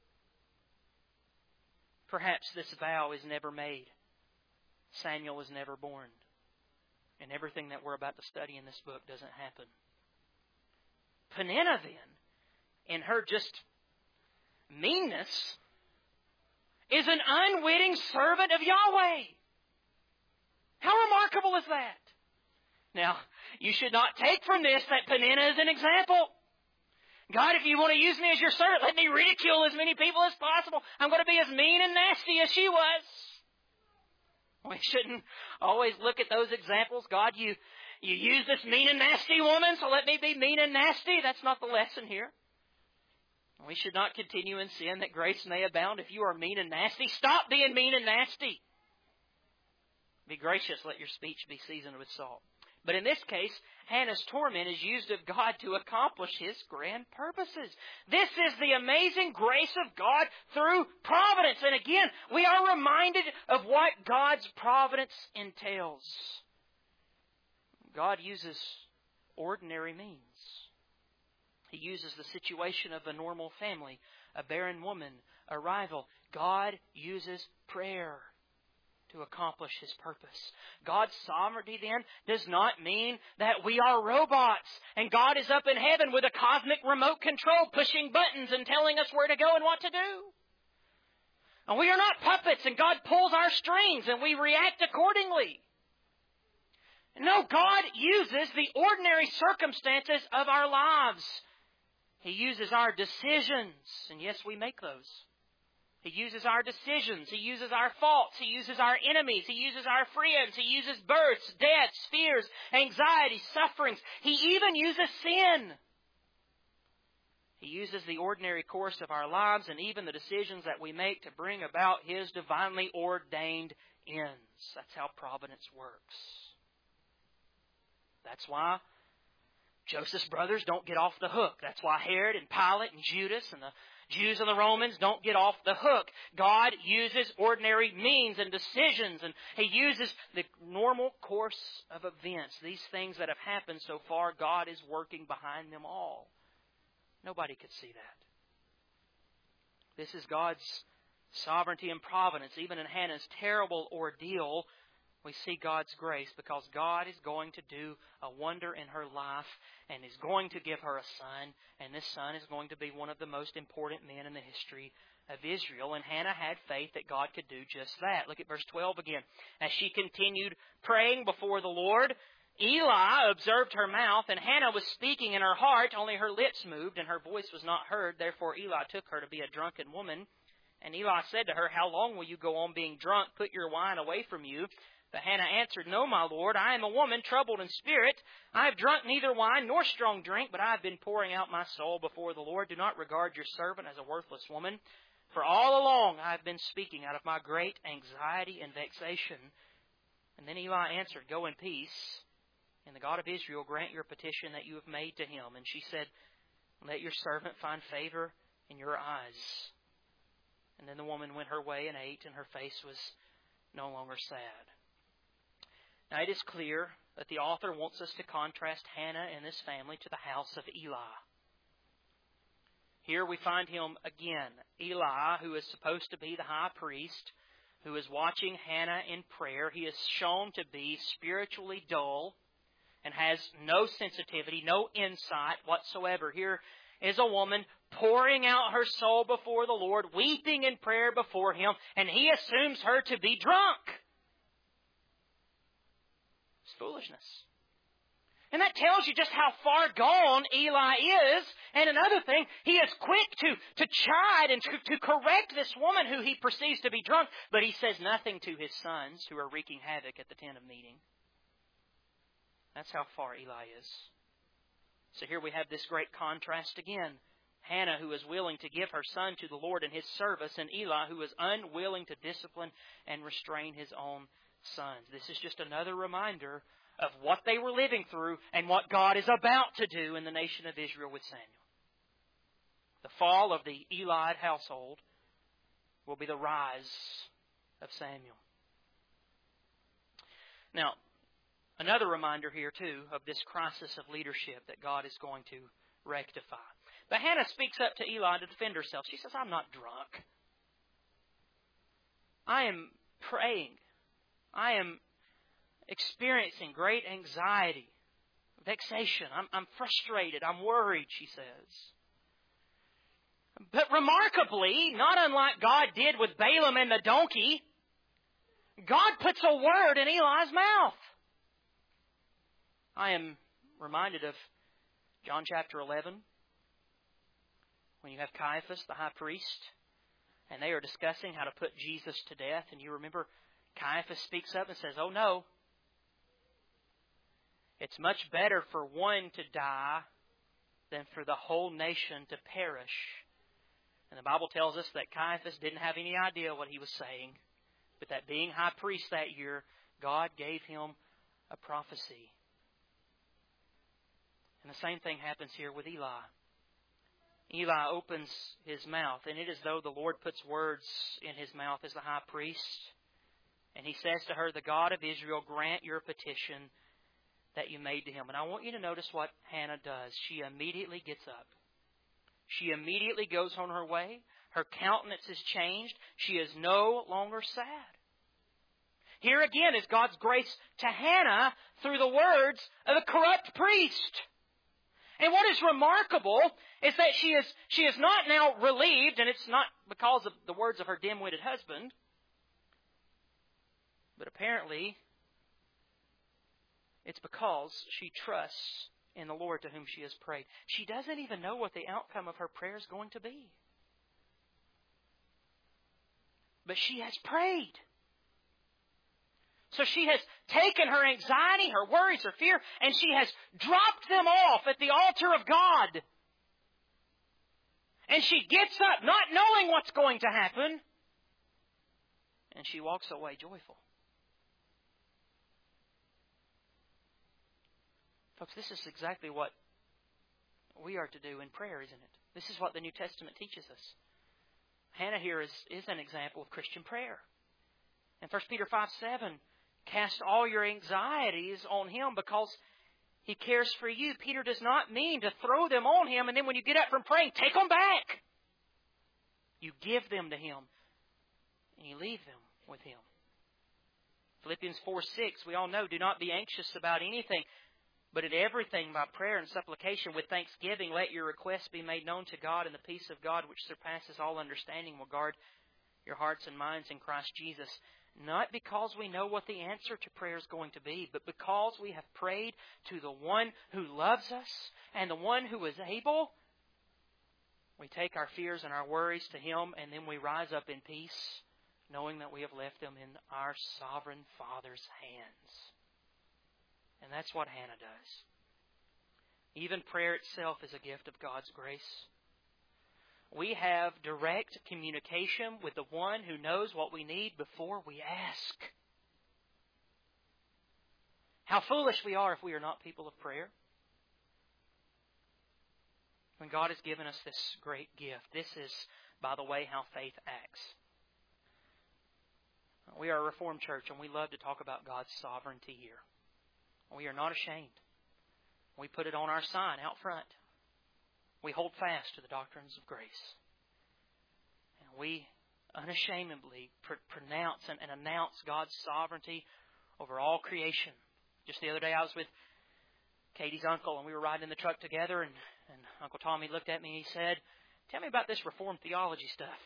S1: perhaps this vow is never made. Samuel is never born. And everything that we're about to study in this book doesn't happen. Peninnah then, in her just meanness, is an unwitting servant of Yahweh. How remarkable is that? Now, you should not take from this that Peninnah is an example. God, if you want to use me as your servant, let me ridicule as many people as possible. I'm going to be as mean and nasty as she was. We shouldn't always look at those examples. God, you use this mean and nasty woman, so let me be mean and nasty. That's not the lesson here. We should not continue in sin that grace may abound. If you are mean and nasty, stop being mean and nasty. Be gracious, let your speech be seasoned with salt. But in this case, Hannah's torment is used of God to accomplish His grand purposes. This is the amazing grace of God through providence. And again, we are reminded of what God's providence entails. God uses ordinary means. He uses the situation of a normal family, a barren woman, a rival. God uses prayer to accomplish His purpose. God's sovereignty then does not mean that we are robots and God is up in heaven with a cosmic remote control pushing buttons and telling us where to go and what to do. And we are not puppets and God pulls our strings and we react accordingly. No, God uses the ordinary circumstances of our lives. He uses our decisions, and yes, we make those. He uses our decisions. He uses our faults. He uses our enemies. He uses our friends. He uses births, deaths, fears, anxieties, sufferings. He even uses sin. He uses the ordinary course of our lives and even the decisions that we make to bring about His divinely ordained ends. That's how providence works. That's why Joseph's brothers don't get off the hook. That's why Herod and Pilate and Judas and the Jews and the Romans don't get off the hook. God uses ordinary means and decisions, and He uses the normal course of events. These things that have happened so far, God is working behind them all. Nobody could see that. This is God's sovereignty and providence. Even in Hannah's terrible ordeal, we see God's grace because God is going to do a wonder in her life and is going to give her a son, and this son is going to be one of the most important men in the history of Israel. And Hannah had faith that God could do just that. Look at verse 12 again. As she continued praying before the Lord, Eli observed her mouth, and Hannah was speaking in her heart, only her lips moved, and her voice was not heard. Therefore Eli took her to be a drunken woman. And Eli said to her, How long will you go on being drunk? Put your wine away from you. But Hannah answered, No, my Lord, I am a woman troubled in spirit. I have drunk neither wine nor strong drink, but I have been pouring out my soul before the Lord. Do not regard your servant as a worthless woman. For all along I have been speaking out of my great anxiety and vexation. And then Eli answered, Go in peace, and the God of Israel grant your petition that you have made to Him. And she said, Let your servant find favor in your eyes. And then the woman went her way and ate, and her face was no longer sad. Now it is clear that the author wants us to contrast Hannah and this family to the house of Eli. Here we find him again, Eli, who is supposed to be the high priest, who is watching Hannah in prayer. He is shown to be spiritually dull and has no sensitivity, no insight whatsoever. Here is a woman pouring out her soul before the Lord, weeping in prayer before Him, and he assumes her to be drunk. It's foolishness. And that tells you just how far gone Eli is. And another thing, he is quick to chide and to correct this woman who he perceives to be drunk, but he says nothing to his sons who are wreaking havoc at the tent of meeting. That's how far Eli is. So here we have this great contrast again. Hannah, who is willing to give her son to the Lord in His service, and Eli, who is unwilling to discipline and restrain his own sons. This is just another reminder of what they were living through and what God is about to do in the nation of Israel with Samuel. The fall of the Eli household will be the rise of Samuel. Now, another reminder here, too, of this crisis of leadership that God is going to rectify. But Hannah speaks up to Eli to defend herself. She says, I'm not drunk. I am praying. I am experiencing great anxiety, vexation. I'm frustrated. I'm worried, she says. But remarkably, not unlike God did with Balaam and the donkey, God puts a word in Eli's mouth. I am reminded of John chapter 11, when you have Caiaphas, the high priest, and they are discussing how to put Jesus to death. And you remember Caiaphas speaks up and says, Oh no, it's much better for one to die than for the whole nation to perish. And the Bible tells us that Caiaphas didn't have any idea what he was saying, but that being high priest that year, God gave him a prophecy. And the same thing happens here with Eli. Eli opens his mouth, and it is as though the Lord puts words in his mouth as the high priest. And He says to her, The God of Israel grant your petition that you made to Him. And I want you to notice what Hannah does. She immediately gets up. She immediately goes on her way. Her countenance is changed. She is no longer sad. Here again is God's grace to Hannah through the words of a corrupt priest. And what is remarkable is that she is not now relieved, and it's not because of the words of her dim-witted husband, but apparently it's because she trusts in the Lord to whom she has prayed. She doesn't even know what the outcome of her prayer is going to be. But she has prayed. So she has taken her anxiety, her worries, her fear, and she has dropped them off at the altar of God. And she gets up not knowing what's going to happen, and she walks away joyful. Folks, this is exactly what we are to do in prayer, isn't it? This is what the New Testament teaches us. Hannah here is an example of Christian prayer. In 1 Peter 5:7, cast all your anxieties on Him because He cares for you. Peter does not mean to throw them on Him and then when you get up from praying, take them back. You give them to Him and you leave them with Him. Philippians 4:6, we all know, do not be anxious about anything, but in everything by prayer and supplication with thanksgiving, let your requests be made known to God, and the peace of God which surpasses all understanding will guard your hearts and minds in Christ Jesus. Not because we know what the answer to prayer is going to be, but because we have prayed to the one who loves us and the one who is able. We take our fears and our worries to Him, and then we rise up in peace, knowing that we have left them in our sovereign Father's hands. And that's what Hannah does. Even prayer itself is a gift of God's grace. We have direct communication with the one who knows what we need before we ask. How foolish we are if we are not people of prayer. When God has given us this great gift, this is, by the way, how faith acts. We are a Reformed church, and we love to talk about God's sovereignty here. We are not ashamed. We put it on our sign out front. We hold fast to the doctrines of grace. And we unashamedly pronounce and announce God's sovereignty over all creation. Just the other day I was with Katie's uncle, and we were riding in the truck together, and Uncle Tommy looked at me and he said, "Tell me about this Reformed theology stuff."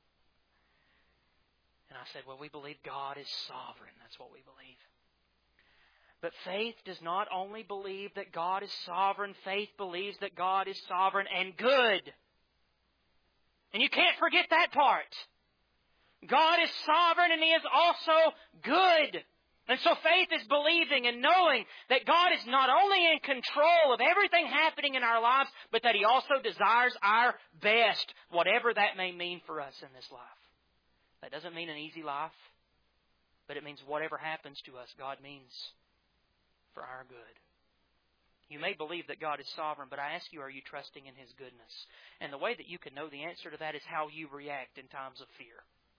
S1: And I said, "Well, we believe God is sovereign. That's what we believe." But faith does not only believe that God is sovereign, faith believes that God is sovereign and good. And you can't forget that part. God is sovereign and He is also good. And so faith is believing and knowing that God is not only in control of everything happening in our lives, but that He also desires our best, whatever that may mean for us in this life. That doesn't mean an easy life, but it means whatever happens to us, God means for our good. You may believe that God is sovereign, but I ask you, are you trusting in His goodness? And the way that you can know the answer to that is how you react in times of fear.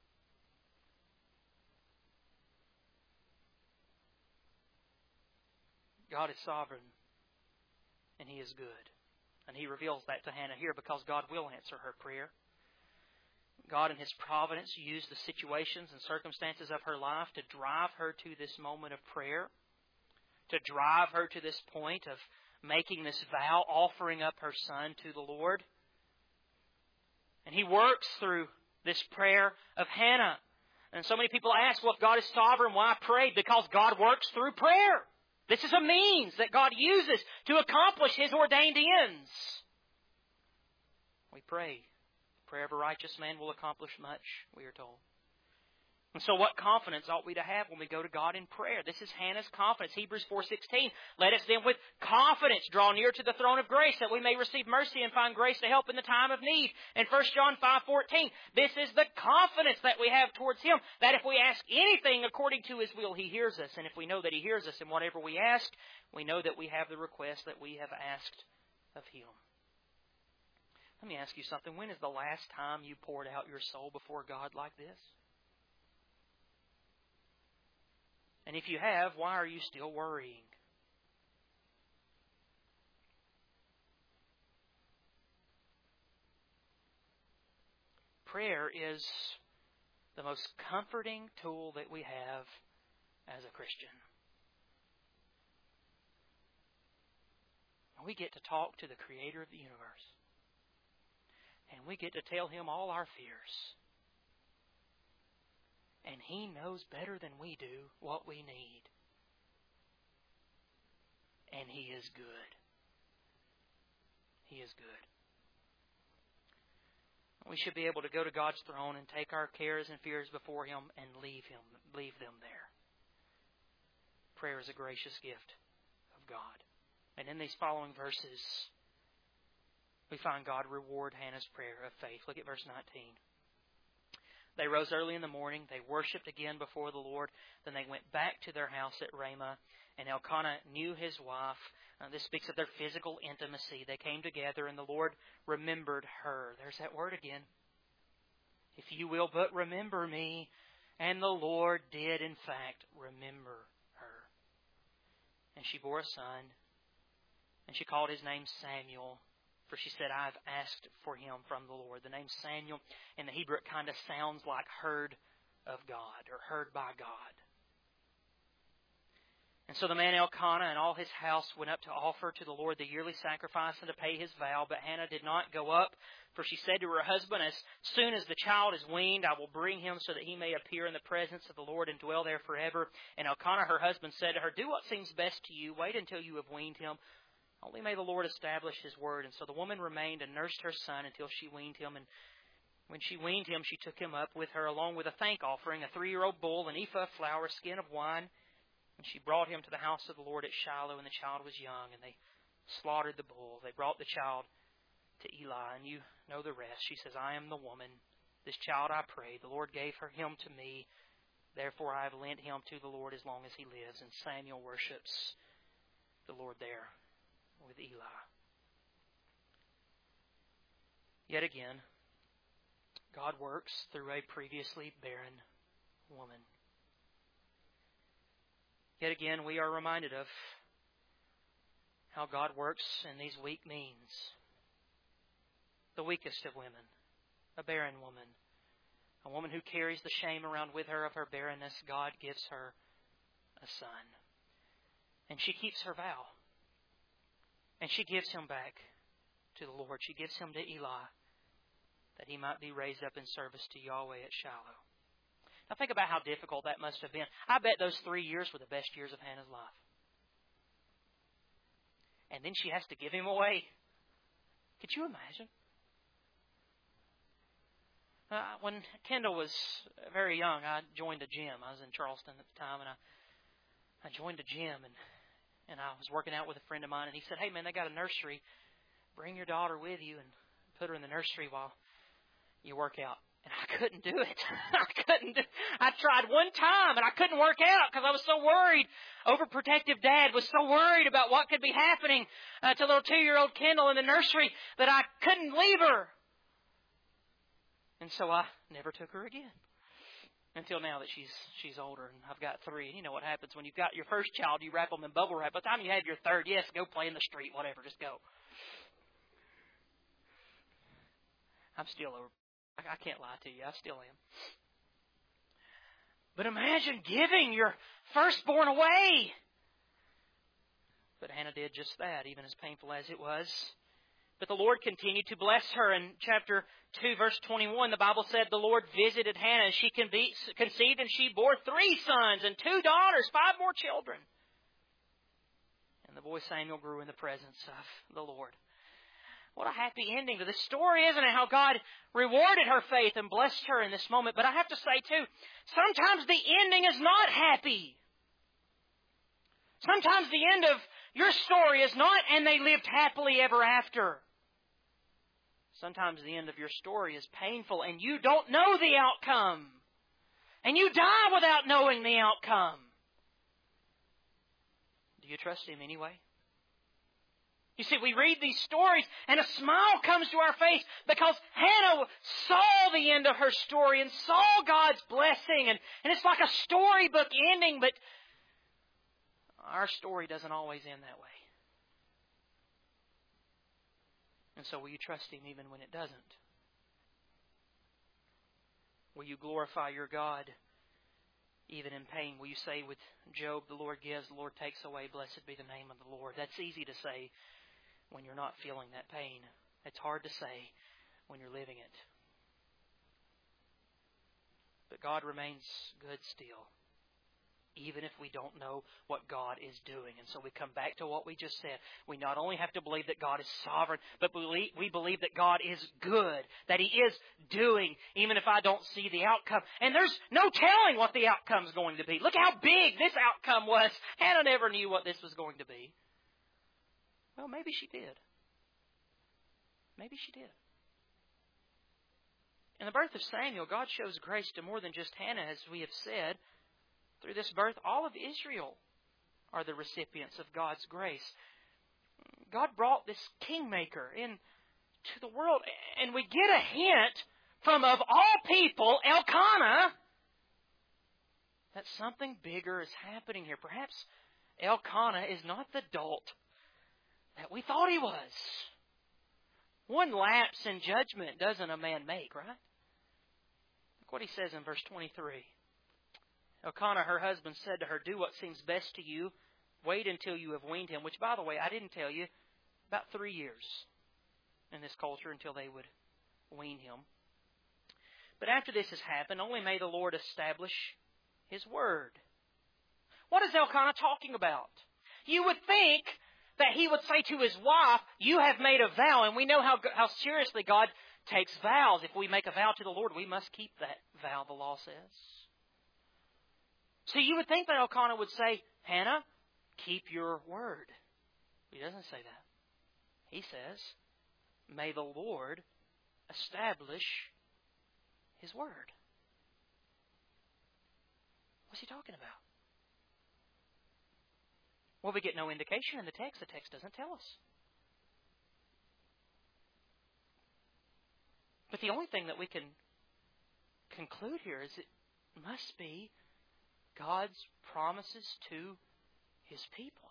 S1: God is sovereign, and He is good. And He reveals that to Hannah here because God will answer her prayer. God in His providence used the situations and circumstances of her life to drive her to this moment of prayer, to drive her to this point of making this vow, offering up her son to the Lord. And He works through this prayer of Hannah. And so many people ask, well, if God is sovereign, why pray? Because God works through prayer. This is a means that God uses to accomplish His ordained ends. We pray. The prayer of a righteous man will accomplish much, we are told. And so what confidence ought we to have when we go to God in prayer? This is Hannah's confidence. Hebrews 4:16. Let us then with confidence draw near to the throne of grace that we may receive mercy and find grace to help in the time of need. And 1 John 5:14. This is the confidence that we have towards Him, that if we ask anything according to His will, He hears us. And if we know that He hears us in whatever we ask, we know that we have the request that we have asked of Him. Let me ask you something. When is the last time you poured out your soul before God like this? And if you have, why are you still worrying? Prayer is the most comforting tool that we have as a Christian. We get to talk to the Creator of the universe. And we get to tell Him all our fears. And He knows better than we do what we need. And He is good. He is good. We should be able to go to God's throne and take our cares and fears before Him and leave them there. Prayer is a gracious gift of God. And in these following verses, we find God reward Hannah's prayer of faith. Look at verse 19. They rose early in the morning. They worshipped again before the Lord. Then they went back to their house at Ramah. And Elkanah knew his wife. This speaks of their physical intimacy. They came together, and the Lord remembered her. There's that word again. If you will but remember me. And the Lord did, in fact, remember her. And she bore a son. And she called his name Samuel. For she said, I've asked for him from the Lord. The name Samuel in the Hebrew, it kind of sounds like heard of God or heard by God. And so the man Elkanah and all his house went up to offer to the Lord the yearly sacrifice and to pay his vow. But Hannah did not go up, for she said to her husband, as soon as the child is weaned, I will bring him so that he may appear in the presence of the Lord and dwell there forever. And Elkanah, her husband, said to her, do what seems best to you. Wait until you have weaned him. Only may the Lord establish His word. And so the woman remained and nursed her son until she weaned him. And when she weaned him, she took him up with her, along with a thank offering, a 3-year-old bull, an ephah of flour, a skin of wine. And she brought him to the house of the Lord at Shiloh, and the child was young. And they slaughtered the bull. They brought the child to Eli, and you know the rest. She says, I am the woman. This child I prayed. The Lord gave him to me. Therefore I have lent him to the Lord as long as he lives. And Samuel worships the Lord there with Eli. Yet again, God works through a previously barren woman. Yet again, we are reminded of how God works in these weak means. The weakest of women, a barren woman, a woman who carries the shame around with her of her barrenness. God gives her a son. And she keeps her vow. And she gives him back to the Lord. She gives him to Eli, that he might be raised up in service to Yahweh at Shiloh. Now think about how difficult that must have been. I bet those 3 years were the best years of Hannah's life. And then she has to give him away. Could you imagine? When Kendall was very young, I joined a gym. I was in Charleston at the time, and I joined a gym, and I was working out with a friend of mine, and he said, hey, man, they got a nursery. Bring your daughter with you and put her in the nursery while you work out. And I couldn't do it. I tried one time, and I couldn't work out because I was so worried. Overprotective dad was so worried about what could be happening to little 2-year-old Kendall in the nursery that I couldn't leave her. And so I never took her again. Until now that she's older, and I've got 3. And you know what happens when you've got your first child, you wrap them in bubble wrap. By the time you have your third, yes, go play in the street, whatever, just go. I'm still over. I can't lie to you. I still am. But imagine giving your firstborn away. But Hannah did just that, even as painful as it was. But the Lord continued to bless her. In chapter 2, verse 21, the Bible said the Lord visited Hannah, and she conceived, and she bore 3 sons and 2 daughters, 5 more children. And the boy Samuel grew in the presence of the Lord. What a happy ending to this story, isn't it? How God rewarded her faith and blessed her in this moment. But I have to say, too, sometimes the ending is not happy. Sometimes the end of your story is not, and they lived happily ever after. Sometimes the end of your story is painful, and you don't know the outcome. And you die without knowing the outcome. Do you trust Him anyway? You see, we read these stories and a smile comes to our face because Hannah saw the end of her story and saw God's blessing. And it's like a storybook ending, but our story doesn't always end that way. And so will you trust Him even when it doesn't? Will you glorify your God even in pain? Will you say with Job, the Lord gives, the Lord takes away, blessed be the name of the Lord? That's easy to say when you're not feeling that pain. It's hard to say when you're living it. But God remains good still, even if we don't know what God is doing. And so we come back to what we just said. We not only have to believe that God is sovereign, but we believe that God is good, that He is doing, even if I don't see the outcome. And there's no telling what the outcome is going to be. Look how big this outcome was. Hannah never knew what this was going to be. Well, maybe she did. Maybe she did. In the birth of Samuel, God shows grace to more than just Hannah, as we have said. Through this birth, all of Israel are the recipients of God's grace. God brought this kingmaker into the world, and we get a hint from, of all people, Elkanah, that something bigger is happening here. Perhaps Elkanah is not the dolt that we thought he was. One lapse in judgment doesn't a man make, right? Look what he says in verse 23. Elkanah, her husband, said to her, "Do what seems best to you. Wait until you have weaned him." Which, by the way, I didn't tell you, about 3 years in this culture until they would wean him. But after this has happened, only may the Lord establish His word. What is Elkanah talking about? You would think that he would say to his wife, "You have made a vow," and we know how seriously God takes vows. If we make a vow to the Lord, we must keep that vow, the law says. So you would think that Elkanah would say, "Hannah, keep your word." He doesn't say that. He says, "May the Lord establish His word." What's he talking about? Well, we get no indication in the text. The text doesn't tell us. But the only thing that we can conclude here is it must be God's promises to His people.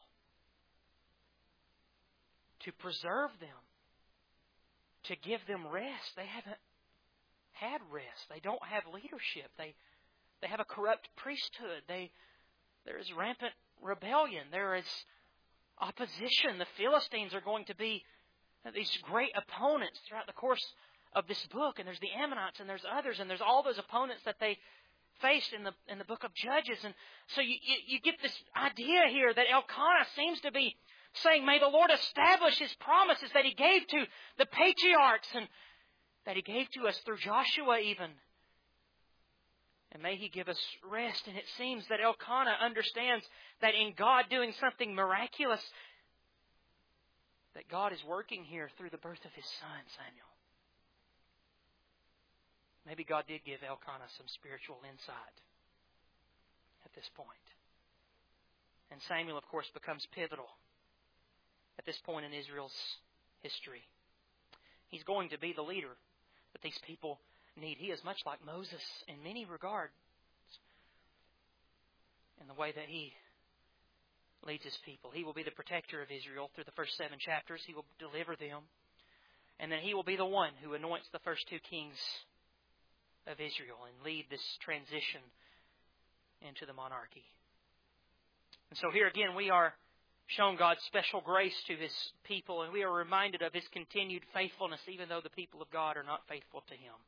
S1: To preserve them. To give them rest. They haven't had rest. They don't have leadership. They have a corrupt priesthood. There is rampant rebellion. There is opposition. The Philistines are going to be these great opponents throughout the course of this book. And there's the Ammonites and there's others. And there's all those opponents that they faced in the book of Judges. And so you get this idea here that Elkanah seems to be saying, may the Lord establish His promises that He gave to the patriarchs and that He gave to us through Joshua even. And may He give us rest. And it seems that Elkanah understands that in God doing something miraculous, that God is working here through the birth of His son, Samuel. Maybe God did give Elkanah some spiritual insight at this point. And Samuel, of course, becomes pivotal at this point in Israel's history. He's going to be the leader that these people need. He is much like Moses in many regards in the way that he leads his people. He will be the protector of Israel through the first 7 chapters. He will deliver them. And then He will be the one who anoints the first 2 kings of Israel and lead this transition into the monarchy. And so here again we are shown God's special grace to His people, and we are reminded of His continued faithfulness even though the people of God are not faithful to Him.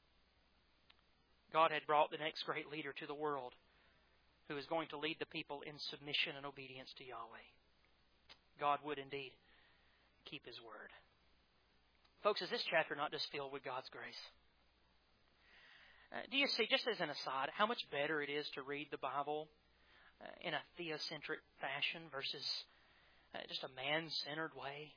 S1: God had brought the next great leader to the world who is going to lead the people in submission and obedience to Yahweh. God would indeed keep His word. Folks, is this chapter not just filled with God's grace? Do you see, just as an aside, how much better it is to read the Bible in a theocentric fashion versus just a man-centered way?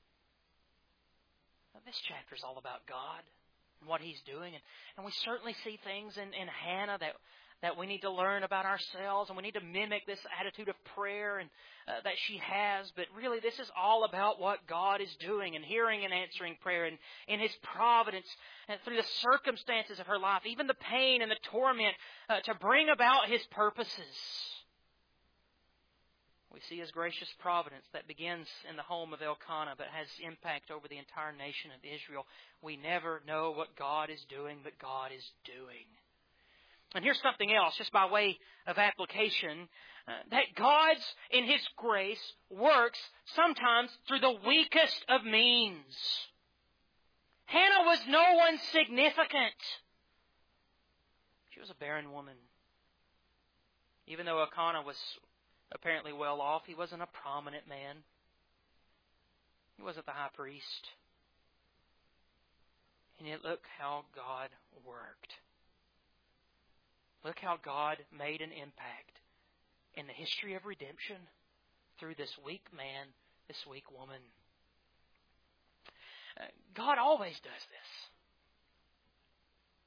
S1: This chapter is all about God and what He's doing. And we certainly see things in Hannah that we need to learn about ourselves, and we need to mimic this attitude of prayer and that she has. But really, this is all about what God is doing and hearing and answering prayer and in His providence and through the circumstances of her life, even the pain and the torment, to bring about His purposes. We see His gracious providence that begins in the home of Elkanah but has impact over the entire nation of Israel. We never know what God is doing, but God is doing. And here's something else, just by way of application, that God's, in His grace, works sometimes through the weakest of means. Hannah was no one significant. She was a barren woman. Even though Elkanah was apparently well off, he wasn't a prominent man. He wasn't the high priest. And yet look how God worked. Look how God made an impact in the history of redemption through this weak man, this weak woman. God always does this.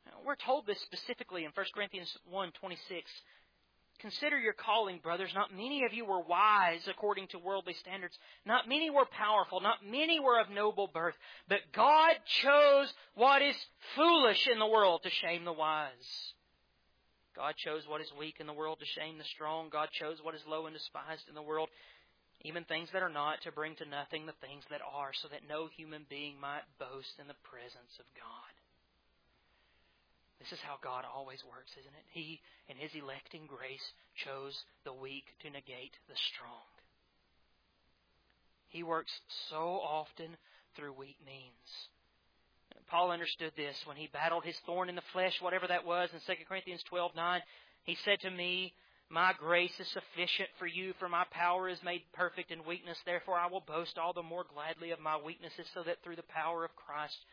S1: We're told this specifically in 1 Corinthians 1:26. Consider your calling, brothers. Not many of you were wise according to worldly standards. Not many were powerful. Not many were of noble birth. But God chose what is foolish in the world to shame the wise. God chose what is weak in the world to shame the strong. God chose what is low and despised in the world, even things that are not, to bring to nothing the things that are, so that no human being might boast in the presence of God. This is how God always works, isn't it? He, in His electing grace, chose the weak to negate the strong. He works so often through weak means. Paul understood this when he battled his thorn in the flesh, whatever that was, in 2 Corinthians 12:9. He said to me, "My grace is sufficient for you, for my power is made perfect in weakness. Therefore I will boast all the more gladly of my weaknesses, so that the power of Christ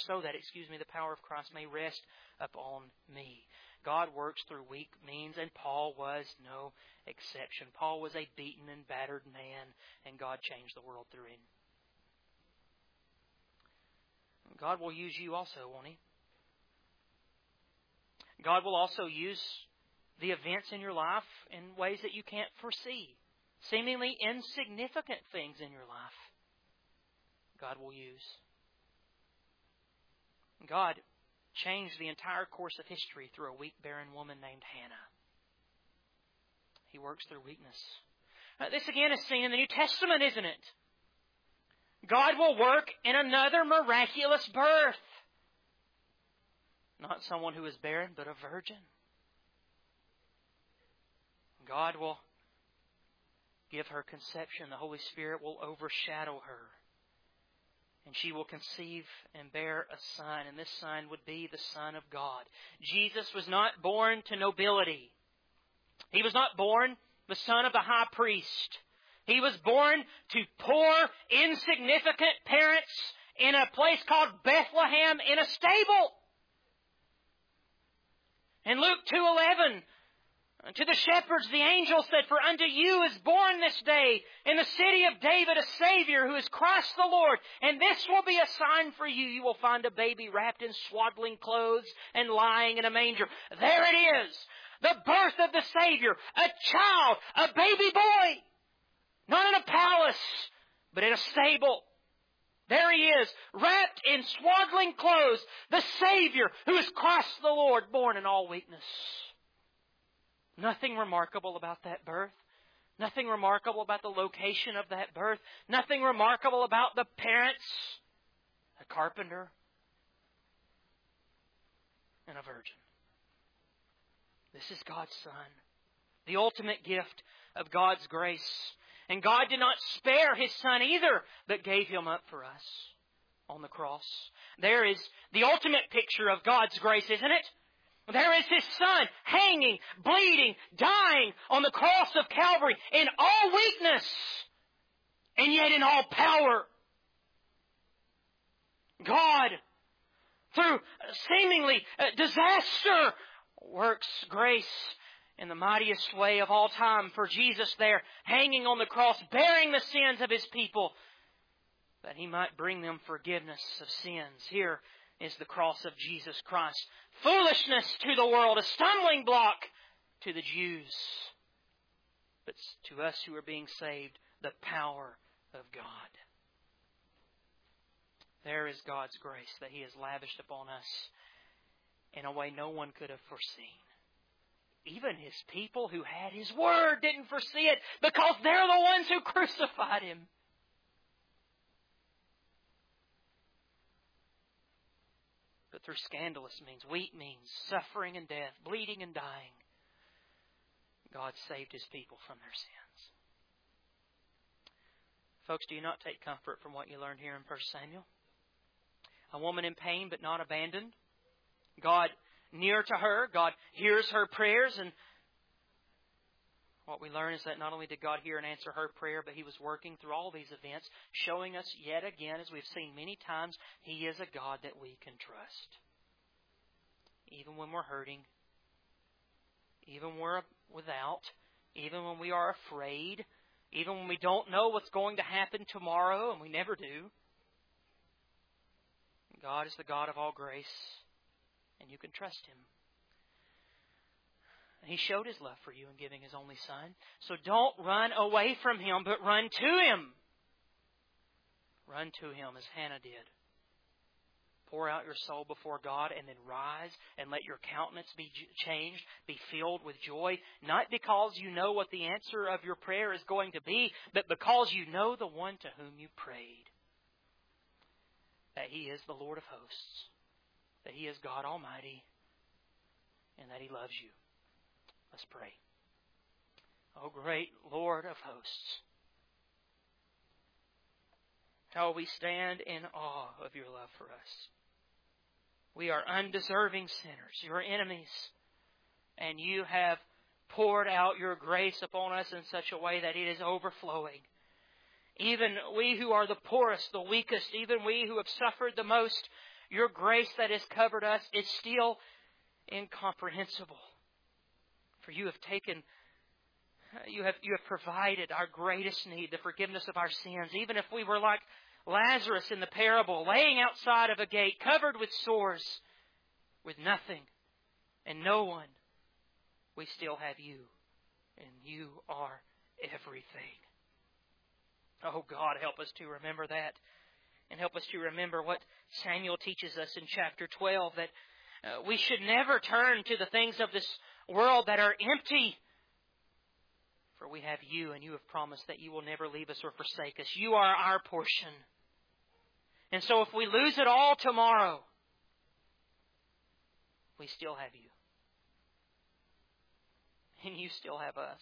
S1: may rest upon me." God works through weak means, and Paul was no exception. Paul was a beaten and battered man, and God changed the world through him. God will use you also, won't He? God will also use the events in your life in ways that you can't foresee. Seemingly insignificant things in your life, God will use. God changed the entire course of history through a weak, barren woman named Hannah. He works through weakness. This again is seen in the New Testament, isn't it? God will work in another miraculous birth. Not someone who is barren, but a virgin. God will give her conception. The Holy Spirit will overshadow her. And she will conceive and bear a son. And this son would be the Son of God. Jesus was not born to nobility. He was not born the son of the high priest. He was born to poor, insignificant parents in a place called Bethlehem in a stable. In Luke 2:11, to the shepherds the angel said, "For unto you is born this day in the city of David a Savior who is Christ the Lord. And this will be a sign for you. You will find a baby wrapped in swaddling clothes and lying in a manger." There it is. The birth of the Savior. A child, a baby boy. Not in a palace, but in a stable. There He is, wrapped in swaddling clothes. The Savior who is Christ the Lord, born in all weakness. Nothing remarkable about that birth. Nothing remarkable about the location of that birth. Nothing remarkable about the parents. A carpenter and a virgin. This is God's Son. The ultimate gift of God's grace. And God did not spare His Son either, but gave Him up for us on the cross. There is the ultimate picture of God's grace, isn't it? There is His Son hanging, bleeding, dying on the cross of Calvary in all weakness and yet in all power. God, through seemingly disaster, works grace in the mightiest way of all time for Jesus there, hanging on the cross, bearing the sins of His people, that He might bring them forgiveness of sins. Here is the cross of Jesus Christ. Foolishness to the world, a stumbling block to the Jews. But to us who are being saved, the power of God. There is God's grace that He has lavished upon us in a way no one could have foreseen. Even His people who had His Word didn't foresee it because they're the ones who crucified Him. But through scandalous means, weak means, suffering and death, bleeding and dying, God saved His people from their sins. Folks, do you not take comfort from what you learned here in 1 Samuel? A woman in pain but not abandoned. God near to her. God hears her prayers. And what we learn is that not only did God hear and answer her prayer, but He was working through all these events, showing us yet again, as we've seen many times, He is a God that we can trust. Even when we're hurting, even when we're without, even when we are afraid, even when we don't know what's going to happen tomorrow, and we never do. God is the God of all grace, and you can trust Him. And He showed His love for you in giving His only Son. So don't run away from Him, but run to Him. Run to Him as Hannah did. Pour out your soul before God and then rise and let your countenance be changed, be filled with joy. Not because you know what the answer of your prayer is going to be, but because you know the one to whom you prayed. That He is the Lord of hosts. That He is God Almighty. And that He loves you. Let's pray. Oh, great Lord of hosts. How we stand in awe of your love for us. We are undeserving sinners, your enemies, and you have poured out your grace upon us in such a way that it is overflowing. Even we who are the poorest, the weakest, even we who have suffered the most, your grace that has covered us is still incomprehensible. For you have taken, you have provided our greatest need, the forgiveness of our sins. Even if we were like Lazarus in the parable, laying outside of a gate, covered with sores, with nothing and no one, we still have you, and you are everything. Oh God, help us to remember that, and help us to remember what Samuel teaches us in chapter 12, that we should never turn to the things of this world that are empty. For we have you, and you have promised that you will never leave us or forsake us. You are our portion. And so if we lose it all tomorrow, we still have you. And you still have us.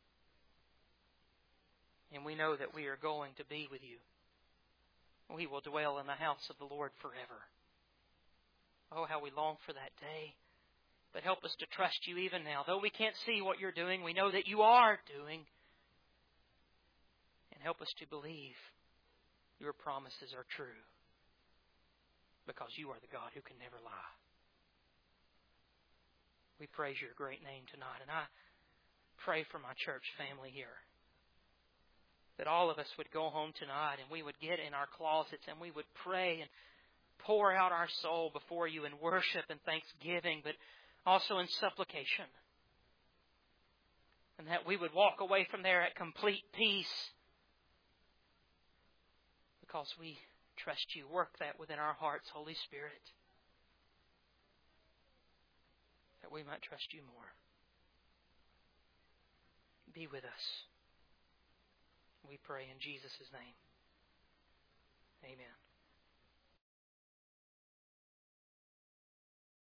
S1: And we know that we are going to be with you. We will dwell in the house of the Lord forever. Oh, how we long for that day. But help us to trust you even now. Though we can't see what you're doing, we know that you are doing. And help us to believe your promises are true. Because you are the God who can never lie. We praise your great name tonight. And I pray for my church family here. That all of us would go home tonight and we would get in our closets and we would pray and pour out our soul before you in worship and thanksgiving, but also in supplication. And that we would walk away from there at complete peace. Because we trust you. Work that within our hearts, Holy Spirit. That we might trust you more. Be with us. We pray in Jesus' name. Amen.